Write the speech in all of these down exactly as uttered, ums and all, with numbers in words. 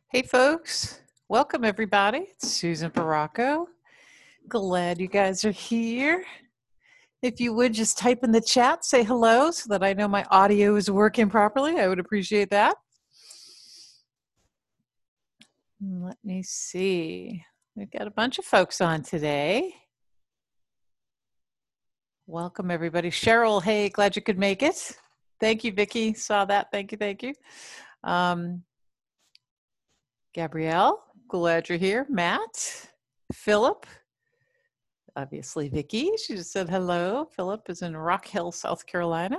Hey folks, welcome everybody. It's Susan Baracco. Glad you guys are here. If you would just type in the chat, say hello so that I know my audio is working properly. I would appreciate that. Let me see. We've got a bunch of folks on today. Welcome everybody. Cheryl, hey, glad you could make it. Thank you, Vicki. Saw that. Thank you, thank you. Um, Gabrielle, glad you're here. Matt, Philip, obviously Vicki, she just said hello. Philip is in Rock Hill, South Carolina.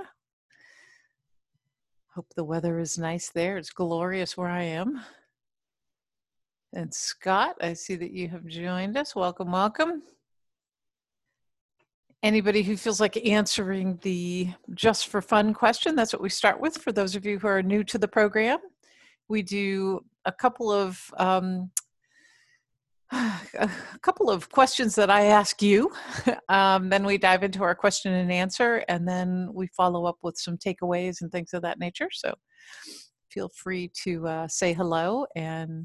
Hope the weather is nice there. It's glorious where I am. And Scott, I see that you have joined us. Welcome, welcome. Anybody who feels like answering the just for fun question, that's what we start with for those of you who are new to the program. We do a couple of um, a couple of questions that I ask you. Um, then we dive into our question and answer, and then we follow up with some takeaways and things of that nature. So feel free to uh, say hello and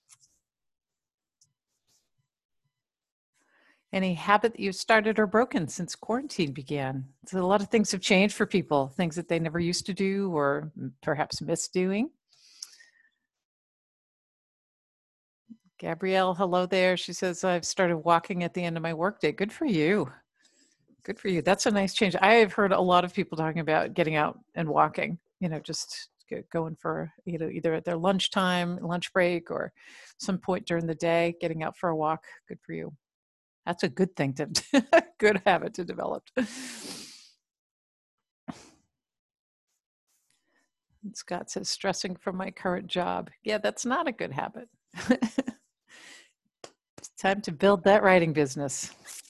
any habit that you've started or broken since quarantine began. So a lot of things have changed for people, things that they never used to do or perhaps miss doing. Gabrielle, hello there. She says, I've started walking at the end of my workday. Good for you. Good for you. That's a nice change. I have heard a lot of people talking about getting out and walking, you know, just going for, you know, either at their lunchtime, lunch break, or some point during the day, getting out for a walk. Good for you. That's a good thing to, good habit to develop. Scott says, stressing from my current job. Yeah, that's not a good habit. It's time to build that writing business.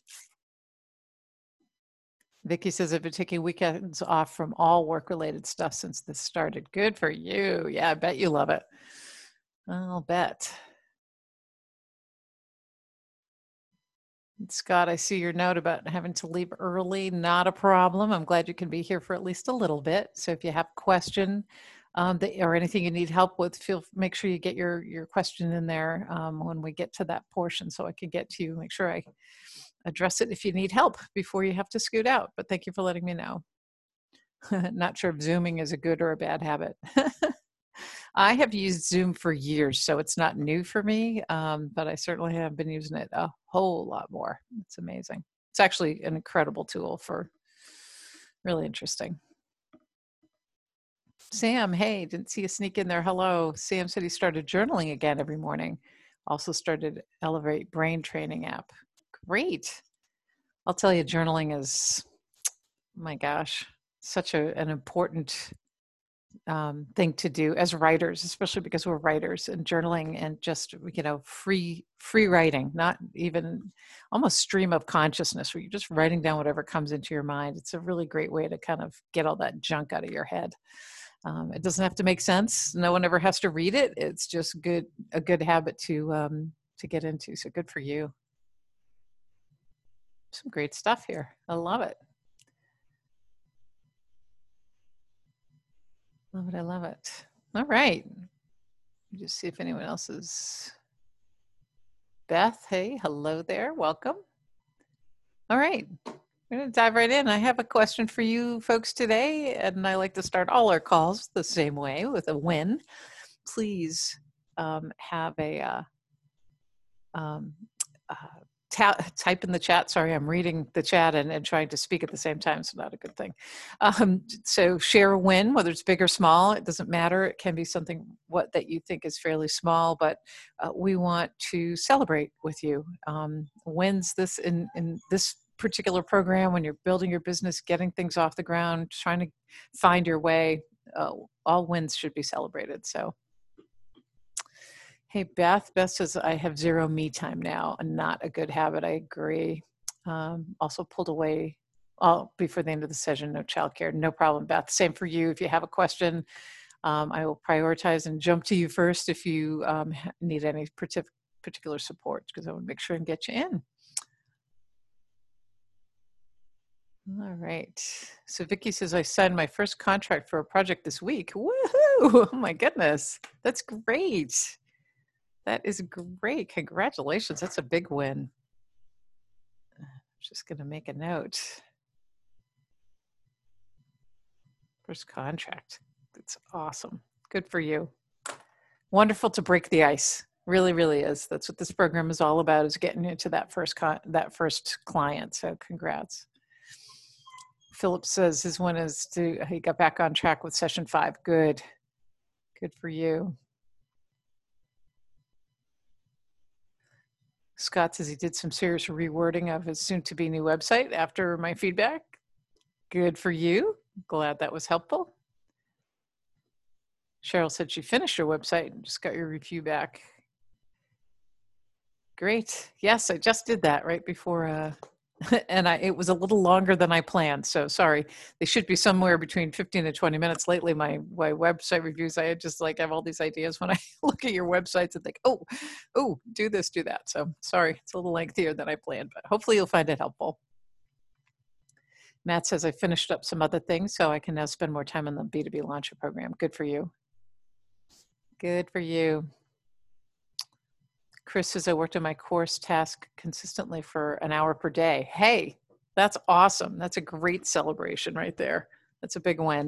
Vicki says, I've been taking weekends off from all work-related stuff since this started. Good for you. Yeah, I bet you love it. I'll bet. Scott, I see your note about having to leave early. Not a problem. I'm glad you can be here for at least a little bit. So if you have a question um, that, or anything you need help with, feel make sure you get your, your question in there um, when we get to that portion so I can get to you. Make sure I address it if you need help before you have to scoot out. But thank you for letting me know. Not sure if Zooming is a good or a bad habit. I have used Zoom for years, so it's not new for me, um, but I certainly have been using it a whole lot more. It's amazing. It's actually an incredible tool for really interesting. Sam, hey, didn't see you sneak in there. Hello. Sam said he started journaling again every morning. Also started Elevate Brain Training app. Great. I'll tell you, journaling is, my gosh, such a, an important um, thing to do as writers, especially because we're writers, and journaling and just, you know, free, free writing, not even almost stream of consciousness where you're just writing down whatever comes into your mind. It's a really great way to kind of get all that junk out of your head. Um, it doesn't have to make sense. No one ever has to read it. It's just good, a good habit to, um, to get into. So good for you. Some great stuff here. I love it. Love it. I love it. All right. Just see if anyone else is. Beth, hey, hello there. Welcome. All right. We're going to dive right in. I have a question for you folks today, and I like to start all our calls the same way with a win. Please um, have a uh, um, uh, type in the chat. Sorry, I'm reading the chat and, and trying to speak at the same time, so not a good thing. Um, so share a win, whether it's big or small, it doesn't matter. It can be something what that you think is fairly small, but uh, we want to celebrate with you. Um, wins this in, in this particular program, when you're building your business, getting things off the ground, trying to find your way, uh, all wins should be celebrated. So. Hey, Beth. Beth says, I have zero me time now, and not a good habit. I agree. Um, also pulled away all before the end of the session, no childcare. No problem, Beth. Same for you. If you have a question, um, I will prioritize and jump to you first if you um, need any particular support, because I want to make sure and get you in. All right. So Vicki says, I signed my first contract for a project this week. Woohoo! Oh my goodness. That's great. That is great. Congratulations. That's a big win. I'm just going to make a note. First contract. That's awesome. Good for you. Wonderful to break the ice. Really, really is. That's what this program is all about, is getting you to that first con- that first client. So congrats. Philip says his one is to, he got back on track with session five. Good. Good for you. Scott says he did some serious rewording of his soon to be new website after my feedback. Good for you. Glad that was helpful. Cheryl said she finished her website and just got your review back. Great. Yes, I just did that right before, uh, and I, it was a little longer than I planned. So sorry. They should be somewhere between fifteen and twenty minutes. Lately, my, my website reviews, I just like have all these ideas when I look at your websites and think, oh, oh, do this, do that. So sorry, it's a little lengthier than I planned, but hopefully you'll find it helpful. Matt says I finished up some other things, so I can now spend more time on the B two B Launcher program. Good for you. Good for you. Chris says I worked on my course task consistently for an hour per day. Hey, that's awesome. That's a great celebration right there. That's a big win.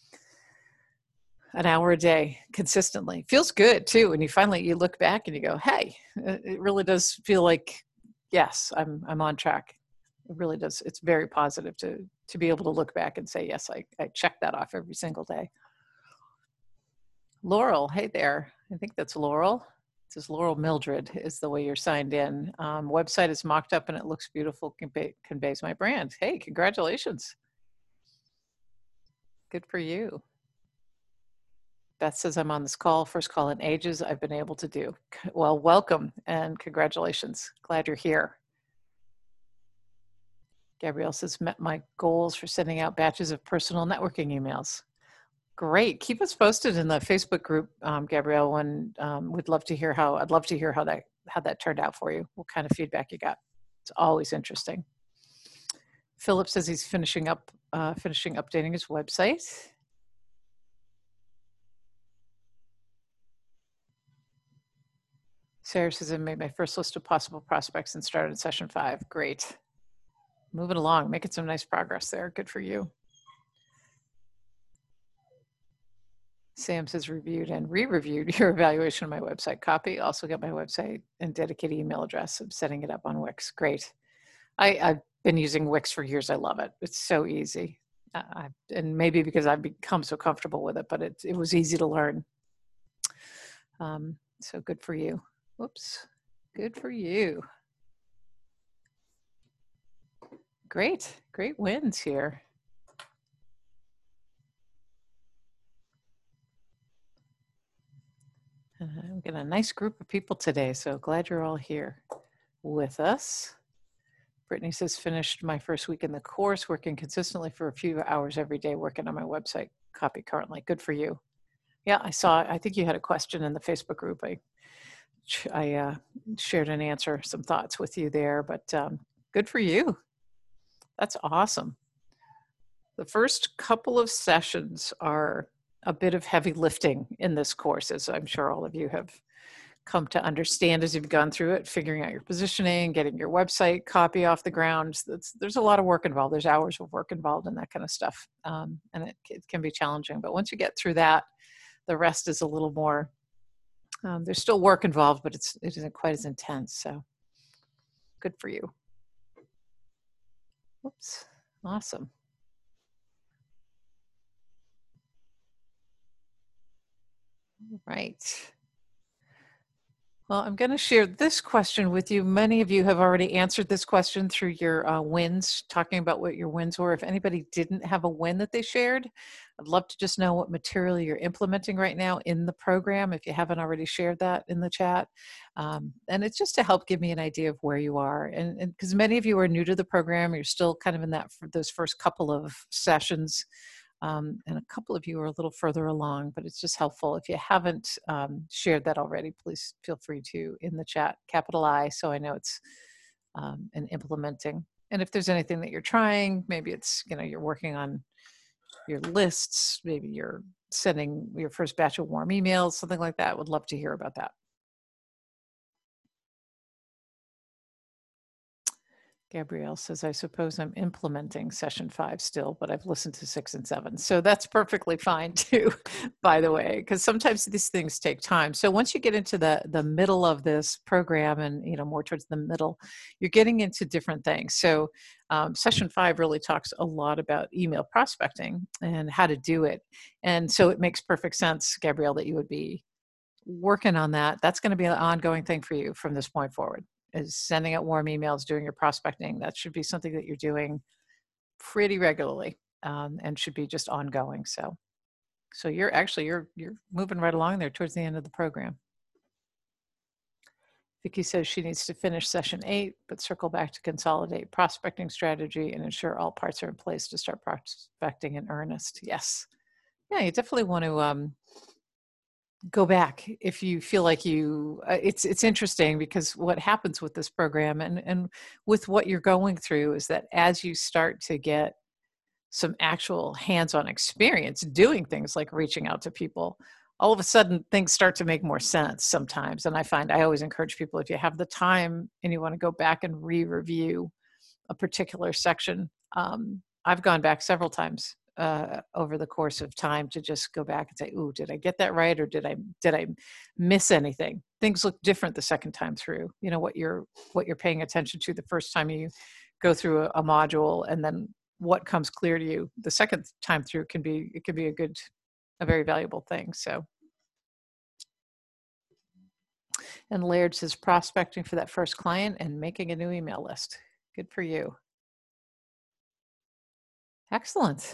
An hour a day consistently. Feels good too. And you finally, you look back and you go, hey, it really does feel like, yes, I'm I'm on track. It really does. It's very positive to to be able to look back and say, yes, I, I check that off every single day. Laurel, hey there. I think that's Laurel. It says Laurel Mildred is the way you're signed in. Um, website is mocked up and it looks beautiful, convey, conveys my brand. Hey, congratulations. Good for you. Beth says I'm on this call, first call in ages I've been able to do. Well, welcome and congratulations. Glad you're here. Gabrielle says met my goals for sending out batches of personal networking emails. Great. Keep us posted in the Facebook group, um, Gabrielle. When um, we'd love to hear how. I'd love to hear how that how that turned out for you. What kind of feedback you got? It's always interesting. Philip says he's finishing up, uh, finishing updating his website. Sarah says I made my first list of possible prospects and started session five. Great. Moving along, making some nice progress there. Good for you. Sam says reviewed and re-reviewed your evaluation of my website copy. Also got my website and dedicated email address. I'm setting it up on Wix. Great. I, I've been using Wix for years. I love it. It's so easy. Uh, I, and maybe because I've become so comfortable with it, but it, it was easy to learn. Um, so good for you. Whoops. Good for you. Great. Great wins here. Uh, we got a nice group of people today, so glad you're all here with us. Brittany says, finished my first week in the course, working consistently for a few hours every day, working on my website copy currently. Good for you. Yeah, I saw, I think you had a question in the Facebook group. I, I uh, shared an answer, some thoughts with you there, but um, good for you. That's awesome. The first couple of sessions are a bit of heavy lifting in this course, as I'm sure all of you have come to understand as you've gone through it, figuring out your positioning, getting your website copy off the ground. That's, there's a lot of work involved. There's hours of work involved in that kind of stuff. Um, and it, it can be challenging. But once you get through that, the rest is a little more, um, there's still work involved, but it's, it isn't quite as intense. So good for you. Oops, awesome. Right. Well, I'm going to share this question with you. Many of you have already answered this question through your uh, wins, talking about what your wins were. If anybody didn't have a win that they shared, I'd love to just know what material you're implementing right now in the program, if you haven't already shared that in the chat. Um, and it's just to help give me an idea of where you are. And because many of you are new to the program, you're still kind of in that for those first couple of sessions. Um, and a couple of you are a little further along, but it's just helpful. If you haven't um, shared that already, please feel free to in the chat, capital I, so I know it's um, and implementing. And if there's anything that you're trying, maybe it's, you know, you're working on your lists, maybe you're sending your first batch of warm emails, something like that. Would love to hear about that. Gabrielle says, I suppose I'm implementing session five still, but I've listened to six and seven. So that's perfectly fine too, by the way, because sometimes these things take time. So once you get into the the middle of this program and, you know, more towards the middle, you're getting into different things. So um, session five really talks a lot about email prospecting and how to do it. And so it makes perfect sense, Gabrielle, that you would be working on that. That's going to be an ongoing thing for you from this point forward, is sending out warm emails, doing your prospecting. That should be something that you're doing pretty regularly, um, and should be just ongoing. So, so you're actually, you're, you're moving right along there towards the end of the program. Vicki says she needs to finish session eight, but circle back to consolidate prospecting strategy and ensure all parts are in place to start prospecting in earnest. Yes. Yeah, you definitely want to, um, go back if you feel like you uh, it's it's interesting, because what happens with this program and and with what you're going through is that as you start to get some actual hands-on experience doing things like reaching out to people, all of a sudden things start to make more sense sometimes. And I find I always encourage people, if you have the time and you want to go back and re-review a particular section, um, I've gone back several times uh, over the course of time to just go back and say, "Ooh, did I get that right, or did I did I miss anything?" Things look different the second time through. You know what you're what you're paying attention to the first time you go through a, a module, and then what comes clear to you the second time through can be it can be a good, a very valuable thing. So, and Laird says prospecting for that first client and making a new email list. Good for you. Excellent.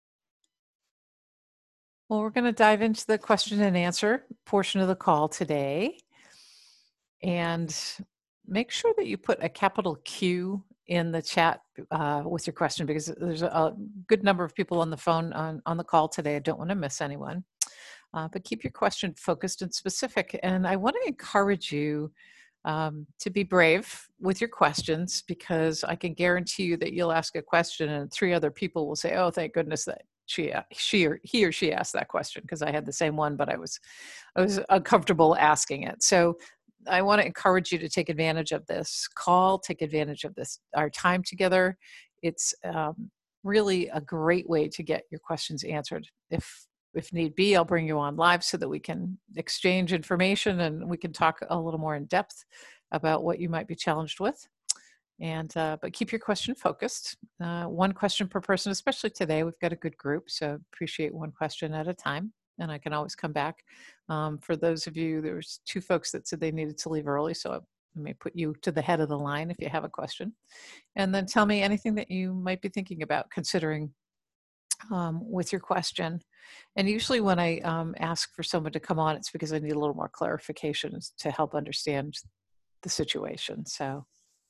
Well, we're going to dive into the question and answer portion of the call today. And make sure that you put a capital Q in the chat uh, with your question, because there's a good number of people on the phone on, on the call today. I don't want to miss anyone. Uh, but keep your question focused and specific. And I want to encourage you um, to be brave with your questions, because I can guarantee you that you'll ask a question and three other people will say, "Oh, thank goodness that she, she or he or she asked that question, because I had the same one, but I was, I was uncomfortable asking it." So I want to encourage you to take advantage of this call, take advantage of this, our time together. It's um, really a great way to get your questions answered. If if need be, I'll bring you on live so that we can exchange information and we can talk a little more in depth about what you might be challenged with. And uh, but keep your question focused. Uh, one question per person, especially today. We've got a good group, so appreciate one question at a time. And I can always come back. Um, for those of you, there's two folks that said they needed to leave early, so I may put you to the head of the line if you have a question. And then tell me anything that you might be thinking about considering um, with your question. And usually when I um, ask for someone to come on, it's because I need a little more clarification to help understand the situation. So.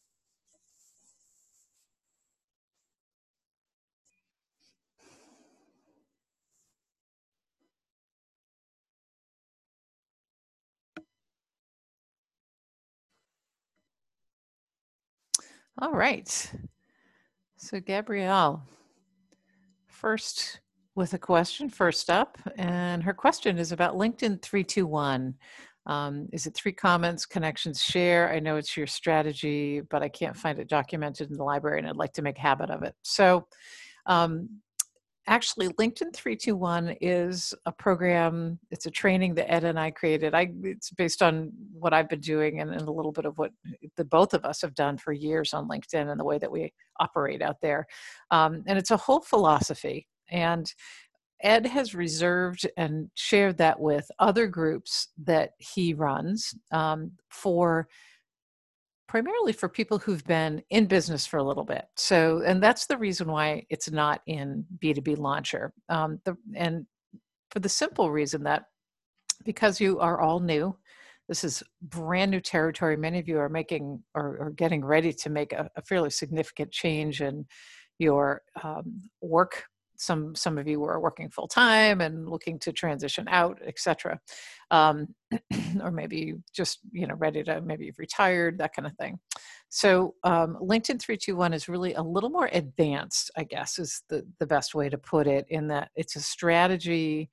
All right. So Gabrielle, first with a question, first up, and her question is about LinkedIn three two one. Um, is it three comments, connections, share? I know it's your strategy, but I can't find it documented in the library, and I'd like to make a habit of it. So um, actually, LinkedIn three two one is a program, it's a training that Ed and I created. I, it's based on what I've been doing and, and a little bit of what the both of us have done for years on LinkedIn and the way that we operate out there. Um, and it's a whole philosophy. And Ed has reserved and shared that with other groups that he runs um, for primarily for people who've been in business for a little bit. So, and that's the reason why it's not in B two B Launcher. Um, the, and for the simple reason that because you are all new, this is brand new territory. Many of you are making or, or getting ready to make a, a fairly significant change in your um, work. Some some of you are working full time and looking to transition out, et cetera, um, or maybe just you know ready to maybe you've retired, that kind of thing. So um, LinkedIn three two one is really a little more advanced, I guess, is the the best way to put it. In that it's a strategy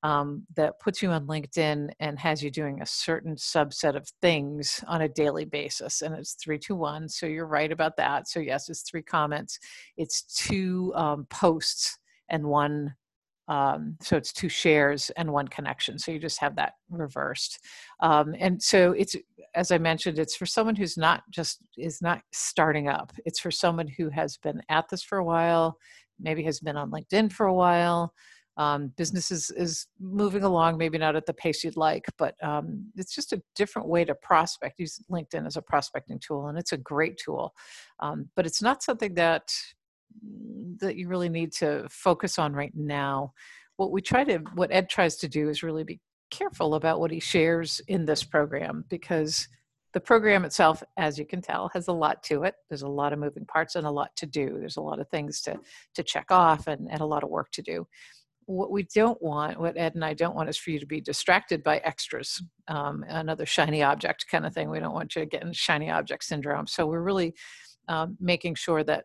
um, that puts you on LinkedIn and has you doing a certain subset of things on a daily basis. And it's three, two, one. So you're right about that. So yes, it's three comments. It's two um, posts and one Um, so it's two shares and one connection. So you just have that reversed. Um, and so it's, as I mentioned, it's for someone who's not just, is not starting up. It's for someone who has been at this for a while, maybe has been on LinkedIn for a while. Um, business is, is moving along, maybe not at the pace you'd like, but um, it's just a different way to prospect. Use LinkedIn as a prospecting tool, and it's a great tool. Um, but it's not something that that you really need to focus on right now. What we try to, what Ed tries to do is really be careful about what he shares in this program, because the program itself, as you can tell, has a lot to it. There's a lot of moving parts and a lot to do. There's a lot of things to, to check off and, and a lot of work to do. What we don't want, what Ed and I don't want, is for you to be distracted by extras, um, another shiny object kind of thing. We don't want you to get in shiny object syndrome. So we're really um, making sure that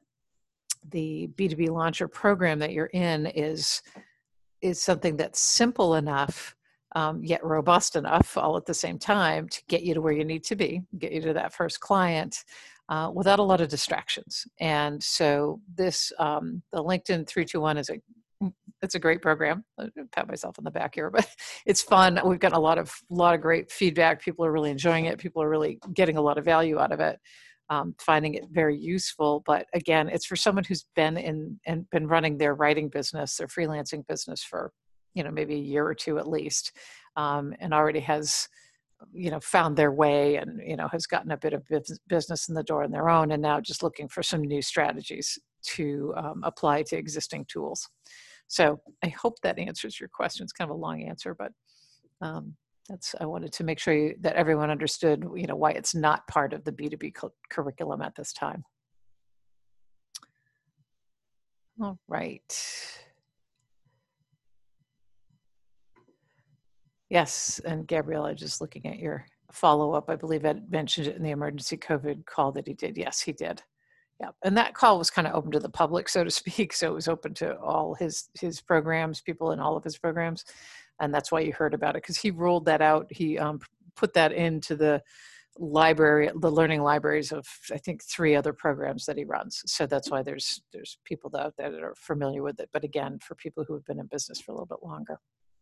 the B two B Launcher program that you're in is is something that's simple enough, um, yet robust enough all at the same time to get you to where you need to be, get you to that first client uh, without a lot of distractions. And so this, um, the LinkedIn three two one is a, it's a great program. I pat myself on the back here, but it's fun. We've gotten a lot of, lot of great feedback. People are really enjoying it. People are really getting a lot of value out of it. Um, finding it very useful. But again, it's for someone who's been in and been running their writing business, their freelancing business for, you know, maybe a year or two at least, um, and already has, you know, found their way and, you know, has gotten a bit of business in the door on their own, and now just looking for some new strategies to um, apply to existing tools. So I hope that answers your question. It's kind of a long answer, but um, That's, I wanted to make sure you, that everyone understood, you know, why it's not part of the B two B cu- curriculum at this time. All right. Yes, and Gabriella, just looking at your follow-up, I believe Ed mentioned it in the emergency COVID call that he did. Yes, he did. Yeah, and that call was kind of open to the public, so to speak. So it was open to all his his programs, people in all of his programs. And that's why you heard about it, because he rolled that out. He um, put that into the library, the learning libraries of, I think, three other programs that he runs. So that's why there's there's people out there that are familiar with it. But again, for people who have been in business for a little bit longer.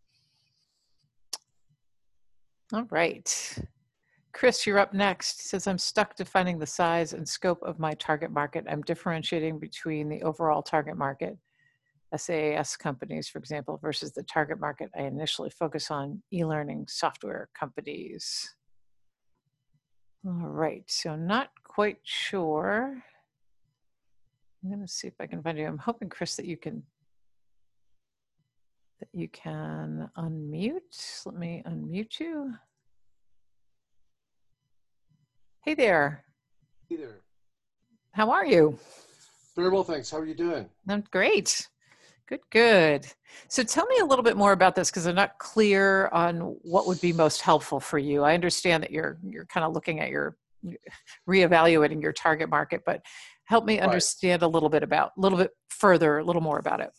All right. Chris, you're up next. He says, I'm stuck defining the size and scope of my target market. I'm differentiating between the overall target market, S A S companies, for example, versus the target market I initially focus on, e-learning software companies. All right, so not quite sure. I'm going to see if I can find you. I'm hoping, Chris, that you can that you can unmute. Let me unmute you. Hey there. Hey there. How are you? Very well, thanks. How are you doing? I'm great. Good, good. So tell me a little bit more about this, because I'm not clear on what would be most helpful for you. I understand that you're you're kind of looking at your reevaluating your target market, but help me understand right. a little bit about, a little bit further, a little more about it.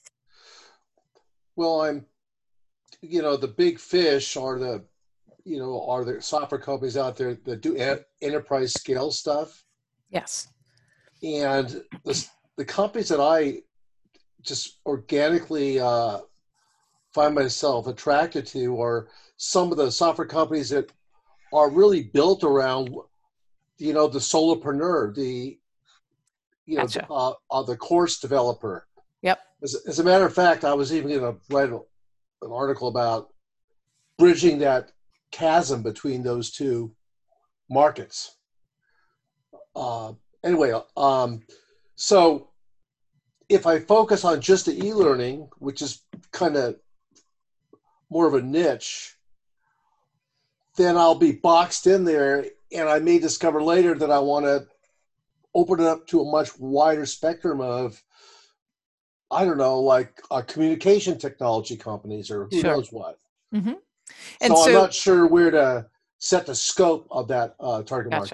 Well, I'm, you know, the big fish are the, you know, are the software companies out there that do enterprise scale stuff. Yes. And the, the companies that I just organically uh, find myself attracted to are some of the software companies that are really built around, you know, the solopreneur, the, you know, Gotcha. uh, uh, the course developer. Yep. As, as a matter of fact, I was even going to write a, an article about bridging that chasm between those two markets. Uh, anyway, um, so if I focus on just the e-learning, which is kind of more of a niche, then I'll be boxed in there, and I may discover later that I want to open it up to a much wider spectrum of, I don't know, like uh, communication technology companies or who sure. knows what. Mm-hmm. So, so I'm not sure where to set the scope of that uh, target gotcha. market.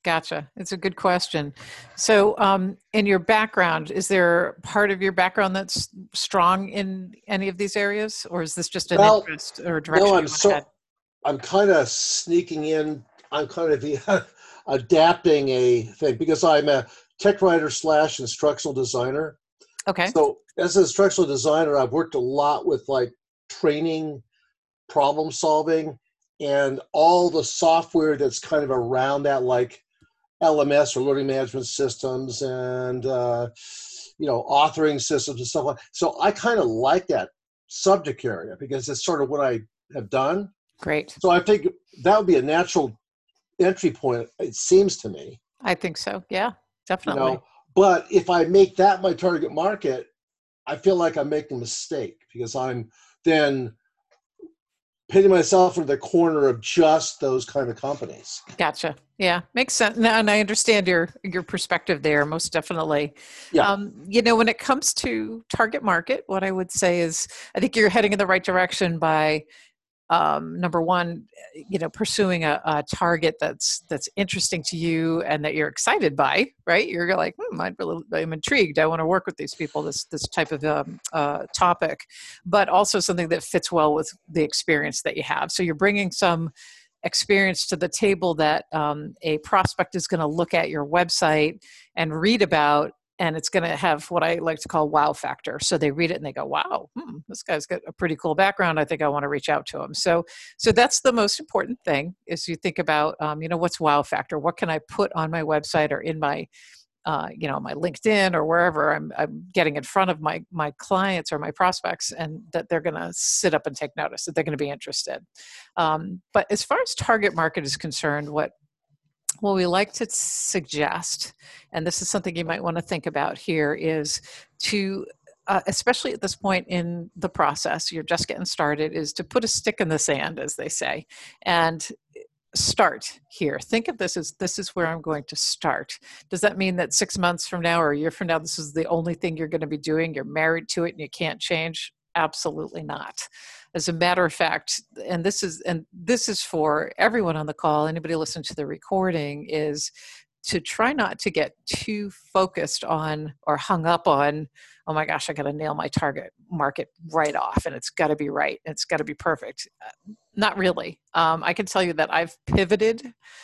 Gotcha. It's a good question. So, um, in your background, is there part of your background that's strong in any of these areas, or is this just an Well, interest or no, direction I'm you want to head? so I'm kind of sneaking in. I'm kind of the, adapting a thing because I'm a tech writer slash instructional designer. Okay. So as an instructional designer, I've worked a lot with like training, problem solving, and all the software that's kind of around that, like L M S or learning management systems and uh, you know authoring systems and stuff like. So I kind of like that subject area because it's sort of what I have done. Great. So I think that would be a natural entry point. It seems to me, I think so. Yeah, you definitely. know. But if I make that my target market, I feel like I'm making a mistake because I'm then pitting myself into the corner of just those kind of companies. Gotcha. Yeah, makes sense. No, and I understand your your perspective there, most definitely. Yeah. Um, you know, when it comes to target market, what I would say is, I think you're heading in the right direction by um, number one, you know, pursuing a, a target that's that's interesting to you and that you're excited by, right? You're like, hmm, I'm, really, I'm intrigued. I want to work with these people. This this type of um, uh, topic, but also something that fits well with the experience that you have. So you're bringing some experience to the table that um, a prospect is going to look at your website and read about, and it's going to have what I like to call wow factor. So they read it and they go, wow, hmm, this guy's got a pretty cool background. I think I want to reach out to him. So, so that's the most important thing is you think about, um, you know, what's wow factor? What can I put on my website or in my, uh, you know, my LinkedIn or wherever I'm, I'm getting in front of my, my clients or my prospects, and that they're going to sit up and take notice, that they're going to be interested. Um, but as far as target market is concerned, what what we like to suggest, and this is something you might want to think about here, is to, uh, especially at this point in the process, you're just getting started, is to put a stick in the sand, as they say, and start here. Think of this as this is where I'm going to start. Does that mean that six months from now or a year from now, this is the only thing you're going to be doing? You're married to it and you can't change? Absolutely not. As a matter of fact, and this is and this is for everyone on the call, anybody listening to the recording, is to try not to get too focused on or hung up on, oh my gosh, I got to nail my target market right off and it's got to be right. It's got to be perfect. Uh, not really. Um, I can tell you that I've pivoted,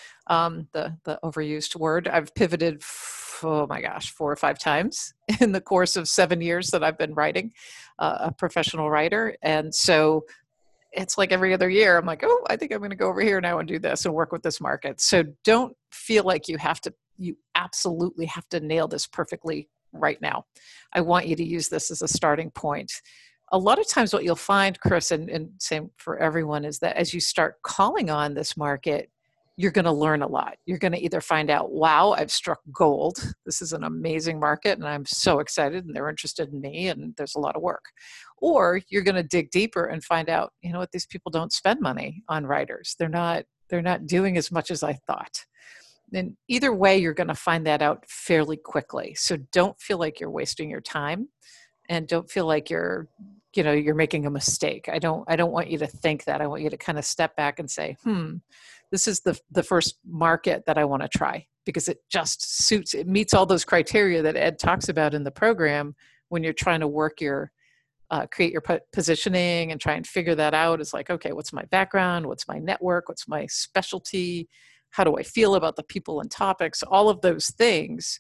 um, the, the overused word, I've pivoted, f- oh my gosh, four or five times in the course of seven years that I've been writing, uh, a professional writer. And so it's like every other year, I'm like, oh, I think I'm going to go over here now and do this and work with this market. So don't feel like you have to, you absolutely have to nail this perfectly right now. I want you to use this as a starting point. A lot of times what you'll find, Chris, and, and same for everyone, is that as you start calling on this market, you're going to learn a lot. You're going to either find out, wow, I've struck gold. This is an amazing market and I'm so excited and they're interested in me and there's a lot of work. Or you're going to dig deeper and find out, you know what, these people don't spend money on writers. They're not, they're not doing as much as I thought. And either way, you're going to find that out fairly quickly. So don't feel like you're wasting your time and don't feel like you're, you know, you're making a mistake. I don't, I don't want you to think that. I want you to kind of step back and say, hmm, this is the the first market that I want to try because it just suits, it meets all those criteria that Ed talks about in the program when you're trying to work your, uh, create your positioning and try and figure that out. It's like, okay, what's my background? What's my network? What's my specialty? How do I feel about the people and topics? All of those things.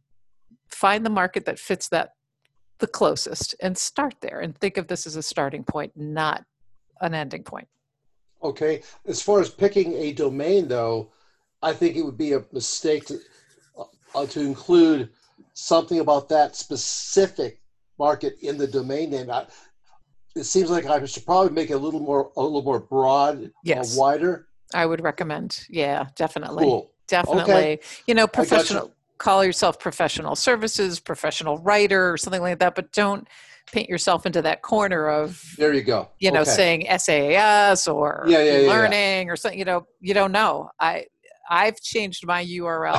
Find the market that fits that the closest and start there and think of this as a starting point, not an ending point. Okay. As far as picking a domain, though, I think it would be a mistake to uh, to include something about that specific market in the domain name. I, it seems like I should probably make it a little more a little more broad, yes. uh, wider. I would recommend. Yeah, definitely. Cool. Definitely. Okay. You know, professional. You. Call yourself professional services, professional writer, or something like that, but don't paint yourself into that corner of, there you go. You know, okay. saying S A S or yeah, yeah, e-learning yeah, yeah. or something, you know, you don't know. I, I've changed my U R L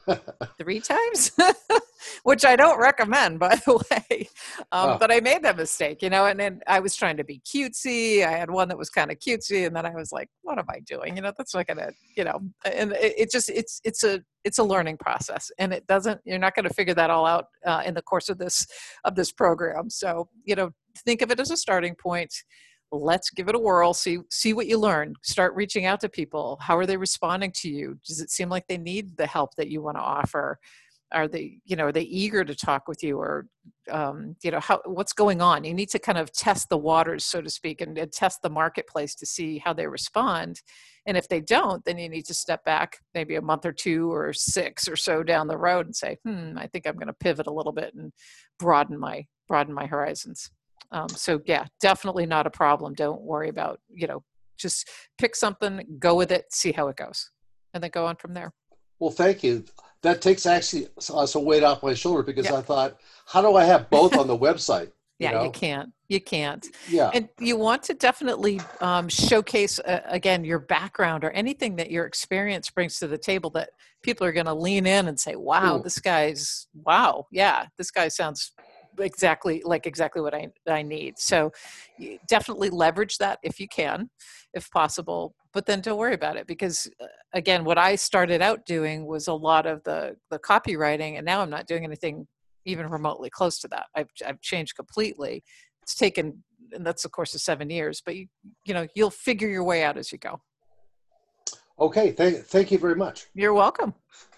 three times, which I don't recommend, by the way. Um, Oh, but I made that mistake, you know, and then I was trying to be cutesy. I had one that was kind of cutesy, and then I was like, what am I doing? You know, that's not gonna, you know, and it, it just, it's, it's a, it's a learning process, and it doesn't, you're not going to figure that all out uh, in the course of this, of this program. So, you know, think of it as a starting point. Let's give it a whirl. See, see what you learn. Start reaching out to people. How are they responding to you? Does it seem like they need the help that you want to offer? Are they, you know, are they eager to talk with you, or, um, you know, how, what's going on? You need to kind of test the waters, so to speak, and, and test the marketplace to see how they respond. And if they don't, then you need to step back maybe a month or two or six or so down the road and say, hmm, I think I'm going to pivot a little bit and broaden my, broaden my horizons. Um, so yeah, definitely not a problem. Don't worry about, you know, just pick something, go with it, see how it goes, and then go on from there. well, thank you. That takes actually uh, some weight off my shoulder, because Yep. I thought, how do I have both on the website? You Yeah, know? you can't. You can't. Yeah. And you want to definitely um, showcase, uh, again, your background or anything that your experience brings to the table that people are going to lean in and say, wow, Ooh. this guy's, wow, yeah, this guy sounds exactly like exactly what I, I need. So you definitely leverage that if you can, if possible, but then don't worry about it, because uh, again, what I started out doing was a lot of the, the copywriting, and now I'm not doing anything even remotely close to that. I've, I've changed completely. It's taken, and that's of course the seven years, but you, you know, you'll figure your way out as you go. Okay. Thank, thank you very much. You're welcome.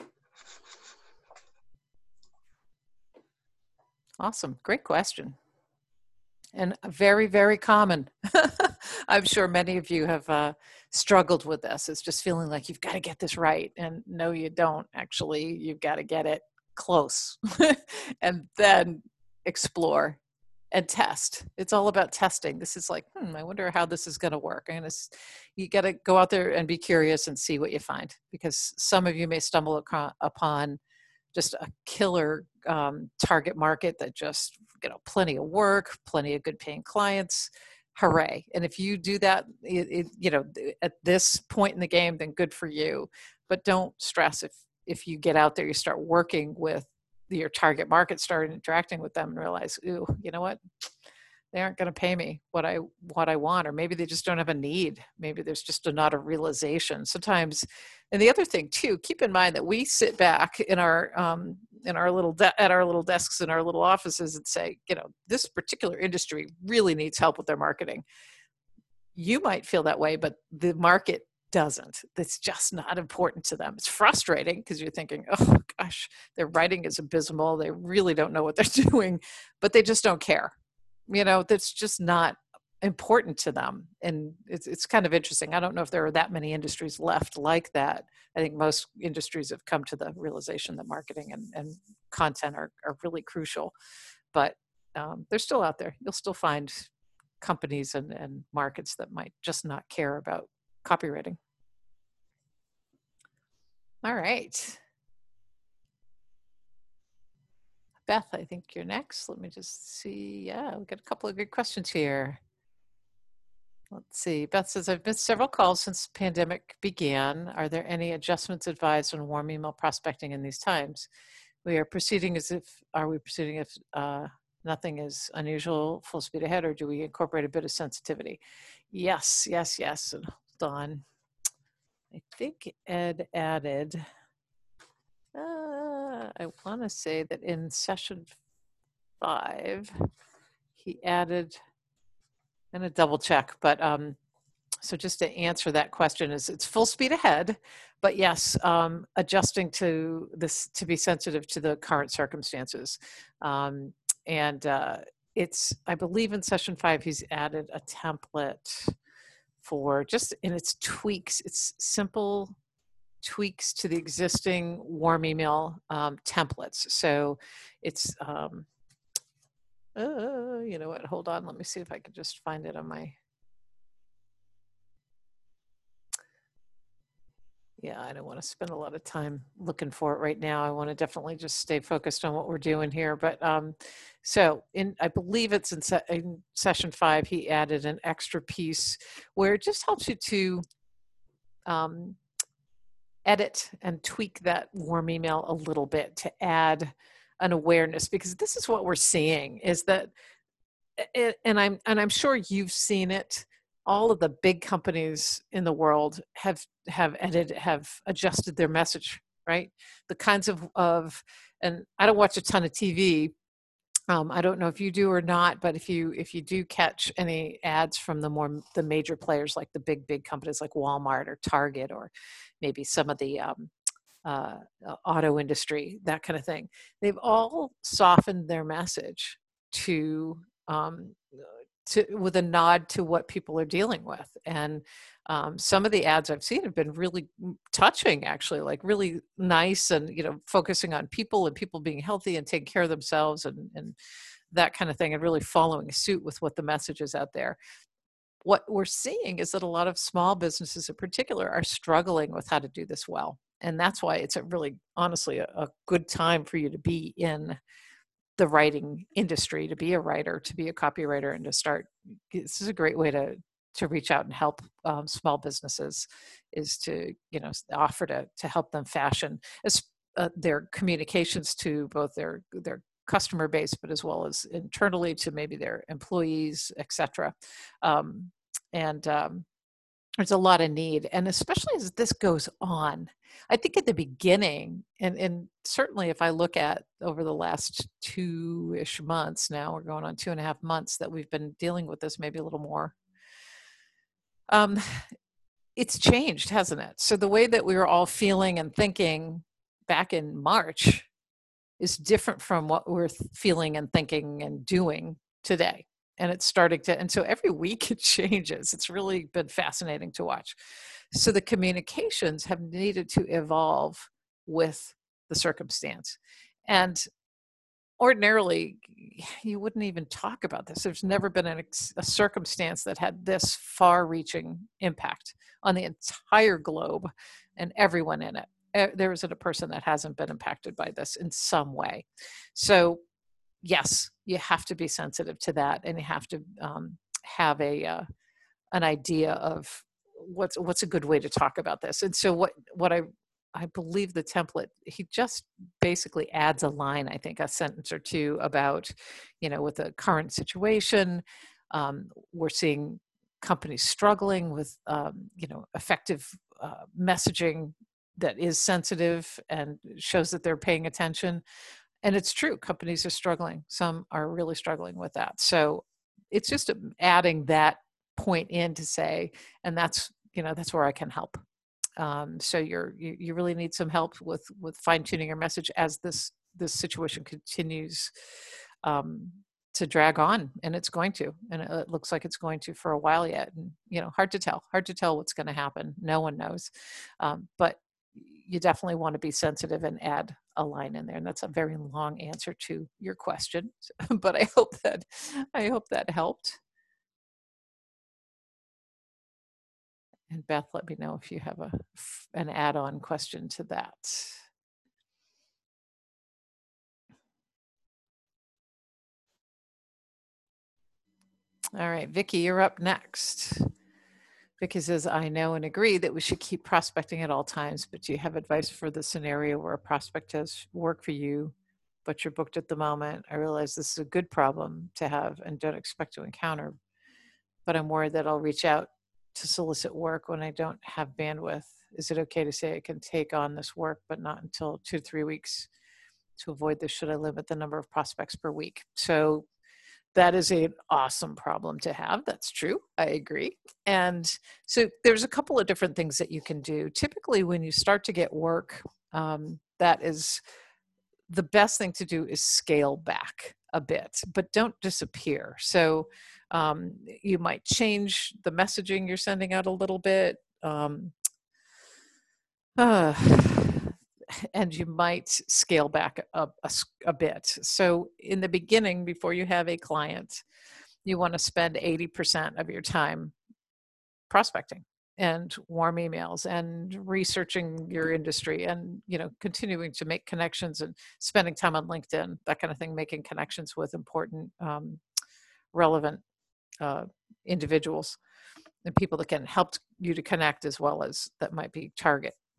Awesome. Great question. And very, very common. I'm sure many of you have uh, struggled with this. It's just feeling like you've got to get this right. And no, you don't. Actually, you've got to get it close and then explore and test. It's all about testing. This is like, hmm, I wonder how this is going to work. And it's, you got to go out there and be curious and see what you find, because some of you may stumble ac- upon just a killer um, target market that just, you know, plenty of work, plenty of good paying clients. Hooray. And if you do that, it, it, you know, at this point in the game, then good for you. But don't stress if, if you get out there, you start working with your target market, start interacting with them and realize, ooh, you know what? They aren't going to pay me what I what I want, or maybe they just don't have a need. Maybe there's just a, not a realization. Sometimes, and the other thing too, keep in mind that we sit back in our um, in our little de- at our little desks in our little offices and say, you know, this particular industry really needs help with their marketing. You might feel that way, but the market doesn't. It's just not important to them. It's frustrating because you're thinking, oh gosh, their writing is abysmal. They really don't know what they're doing, but they just don't care. You know, that's just not important to them. And it's it's kind of interesting. I don't know if there are that many industries left like that. I think most industries have come to the realization that marketing and, and content are, are really crucial, but um, they're still out there. You'll still find companies and, and markets that might just not care about copywriting. All right. Beth, I think you're next. Let me just see. Yeah, we've got a couple of good questions here. Let's see. Beth says, I've missed several calls since the pandemic began. Are there any adjustments advised on warm email prospecting in these times? We are proceeding as if, are we proceeding if uh, nothing is unusual, full speed ahead, or do we incorporate a bit of sensitivity? Yes, yes, yes. And hold on. I think Ed added, uh, I want to say that in session five, he added, I'm going to double check, but um, so just to answer that question is it's full speed ahead, but yes, um, adjusting to this to be sensitive to the current circumstances. Um, and uh, it's, I believe in session five, he's added a template for just, and it's tweaks, it's simple tweaks to the existing warm email um, templates. So it's, um, uh, you know what, hold on, let me see if I can just find it on my, yeah, I don't want to spend a lot of time looking for it right now. I want to definitely just stay focused on what we're doing here. But um, so in, I believe it's in, se- in session five, he added an extra piece where it just helps you to um, edit and tweak that warm email a little bit to add an awareness, because this is what we're seeing is that, and I'm and I'm sure you've seen it. All of the big companies in the world have have edited, have adjusted their message, right? The kinds of of, and I don't watch a ton of T V. Um, I don't know if you do or not, but if you if you do catch any ads from the more the major players, like the big big companies like Walmart or Target, or maybe some of the um, uh, auto industry, that kind of thing, they've all softened their message to um, to with a nod to what people are dealing with. And um, some of the ads I've seen have been really touching, actually, like really nice, and you know, focusing on people and people being healthy and taking care of themselves, and and that kind of thing, and really following suit with what the message is out there. What we're seeing is that a lot of small businesses in particular are struggling with how to do this well. And that's why it's a really, honestly, a, a good time for you to be in the writing industry, to be a writer, to be a copywriter, and to start. This is a great way to to reach out and help um, small businesses, is to, you know, offer to to help them fashion as, uh, their communications to both their their customer base, but as well as internally to maybe their employees, et cetera. Um, and um, there's a lot of need, and especially as this goes on, I think at the beginning, and, and certainly if I look at over the last two-ish months now, we're going on two and a half months that we've been dealing with this, maybe a little more. Um, it's changed, hasn't it? So the way that we were all feeling and thinking back in March is different from what we're feeling and thinking and doing today. And it's starting to, and so every week it changes. It's really been fascinating to watch. So the communications have needed to evolve with the circumstance. And ordinarily, you wouldn't even talk about this. There's never been an, a circumstance that had this far-reaching impact on the entire globe and everyone in it. There isn't a person that hasn't been impacted by this in some way. So yes, you have to be sensitive to that, and you have to um, have a uh, an idea of what's what's a good way to talk about this. And so what what I I believe the template, he just basically adds a line, I think a sentence or two about, you know, with the current situation, um, we're seeing companies struggling with, um, you know, effective uh, messaging that is sensitive and shows that they're paying attention. And it's true, companies are struggling. Some are really struggling with that. So it's just adding that point in to say, and that's, you know, that's where I can help. Um, so you're, you, you really need some help with, with fine tuning your message as this, this situation continues um, to drag on, and it's going to, and it looks like it's going to for a while yet. And, you know, hard to tell, hard to tell what's going to happen. No one knows. Um, but you definitely want to be sensitive and add a line in there. And that's a very long answer to your question, but I hope that, I hope that helped. And Beth, let me know if you have a, an add-on question to that. All right, Vicki, you're up next. Vicki says, I know and agree that we should keep prospecting at all times, but do you have advice for the scenario where a prospect has work for you, but you're booked at the moment? I realize this is a good problem to have and don't expect to encounter, but I'm worried that I'll reach out to solicit work when I don't have bandwidth. Is it okay to say I can take on this work, but not until two to three weeks to avoid this? Should I limit the number of prospects per week? So that is an awesome problem to have. That's true. I agree. And so there's a couple of different things that you can do. Typically, when you start to get work, um, that is the best thing to do is scale back a bit, but don't disappear. So um, you might change the messaging you're sending out a little bit. Um, uh, and you might scale back a, a, a bit. So in the beginning, before you have a client, you want to spend eighty percent of your time prospecting and warm emails and researching your industry and, you know, continuing to make connections and spending time on LinkedIn, that kind of thing, making connections with important, um, relevant uh, individuals and people that can help you to connect, as well as that might be target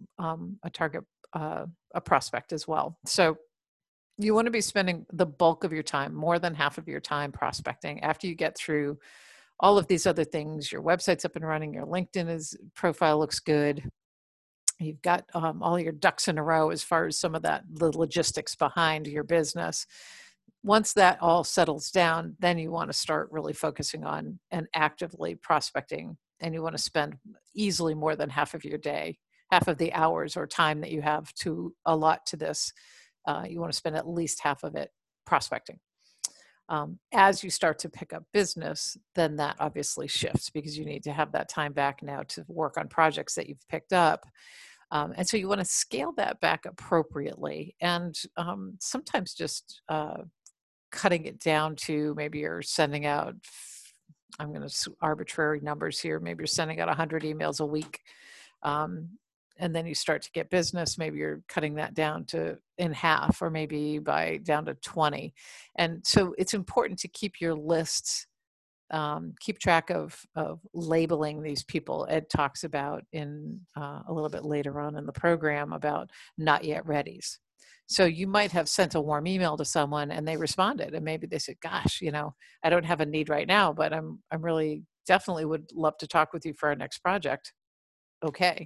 um, a target, uh, a prospect as well. So you want to be spending the bulk of your time, more than half of your time prospecting after you get through all of these other things. Your website's up and running, your LinkedIn is, profile looks good. You've got um, all your ducks in a row as far as some of that, the logistics behind your business. Once that all settles down, then you want to start really focusing on and actively prospecting. And you want to spend easily more than half of your day, half of the hours or time that you have to allot to this. Uh, you want to spend at least half of it prospecting. Um, as you start to pick up business, then that obviously shifts because you need to have that time back now to work on projects that you've picked up. Um, and so you want to scale that back appropriately. And um, sometimes just uh, cutting it down to maybe you're sending out, I'm going to arbitrary numbers here, maybe you're sending out one hundred emails a week. Um, and then you start to get business, maybe you're cutting that down to in half, or maybe by down to twenty. And so it's important to keep your lists, um, keep track of, of labeling these people. Ed talks about in uh, a little bit later on in the program about not yet readies. So you might have sent a warm email to someone and they responded, and maybe they said, gosh, you know, I don't have a need right now, but I'm, I'm really definitely would love to talk with you for our next project. Okay.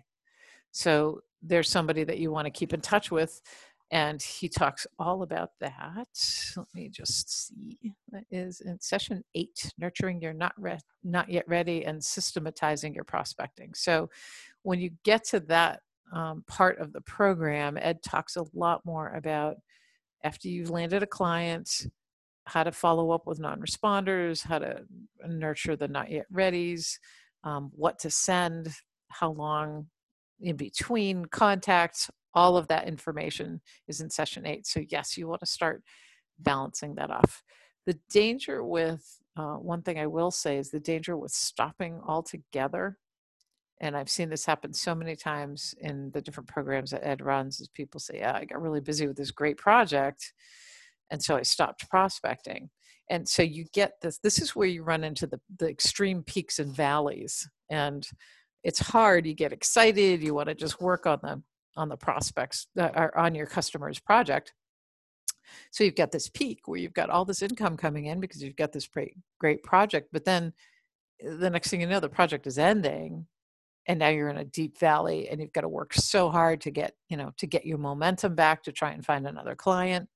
So there's somebody that you want to keep in touch with. And he talks all about that. Let me just see. That is in session eight, nurturing your not, re- not yet ready and systematizing your prospecting. So when you get to that um, part of the program, Ed talks a lot more about after you've landed a client, how to follow up with non-responders, how to nurture the not yet readies, um, what to send, how long in between contacts. All of that information is in session eight. So yes, you want to start balancing that off. The danger with, uh, one thing I will say is the danger with stopping altogether, and I've seen this happen so many times in the different programs that Ed runs, is people say, yeah, I got really busy with this great project, and so I stopped prospecting. And so you get this, this is where you run into the, the extreme peaks and valleys. And it's hard, you get excited, you want to just work on the on the prospects that are on your customer's project. So you've got this peak where you've got all this income coming in because you've got this great, great project, but then the next thing you know, the project is ending and now you're in a deep valley and you've got to work so hard to get, you know, to get your momentum back to try and find another client.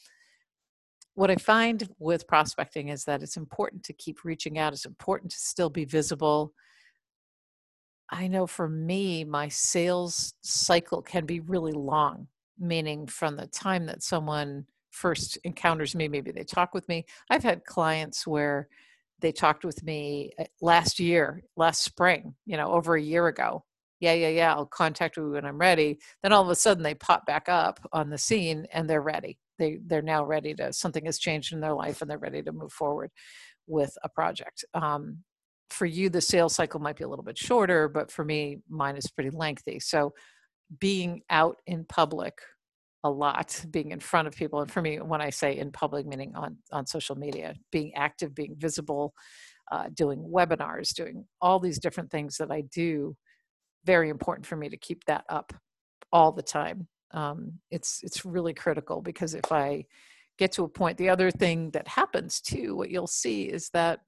What I find with prospecting is that it's important to keep reaching out. It's important to still be visible. I know for me, my sales cycle can be really long, meaning from the time that someone first encounters me, maybe they talk with me. I've had clients where they talked with me last year, last spring, you know, over a year ago. Yeah, yeah, yeah, I'll contact you when I'm ready. Then all of a sudden they pop back up on the scene and they're ready. They, they're now ready to, something has changed in their life and they're ready to move forward with a project. Um, for you, the sales cycle might be a little bit shorter, but for me, mine is pretty lengthy. So being out in public a lot, being in front of people, and for me, when I say in public, meaning on, on social media, being active, being visible, uh, doing webinars, doing all these different things that I do, very important for me to keep that up all the time. Um, it's it's really critical because if I get to a point, the other thing that happens too, what you'll see is that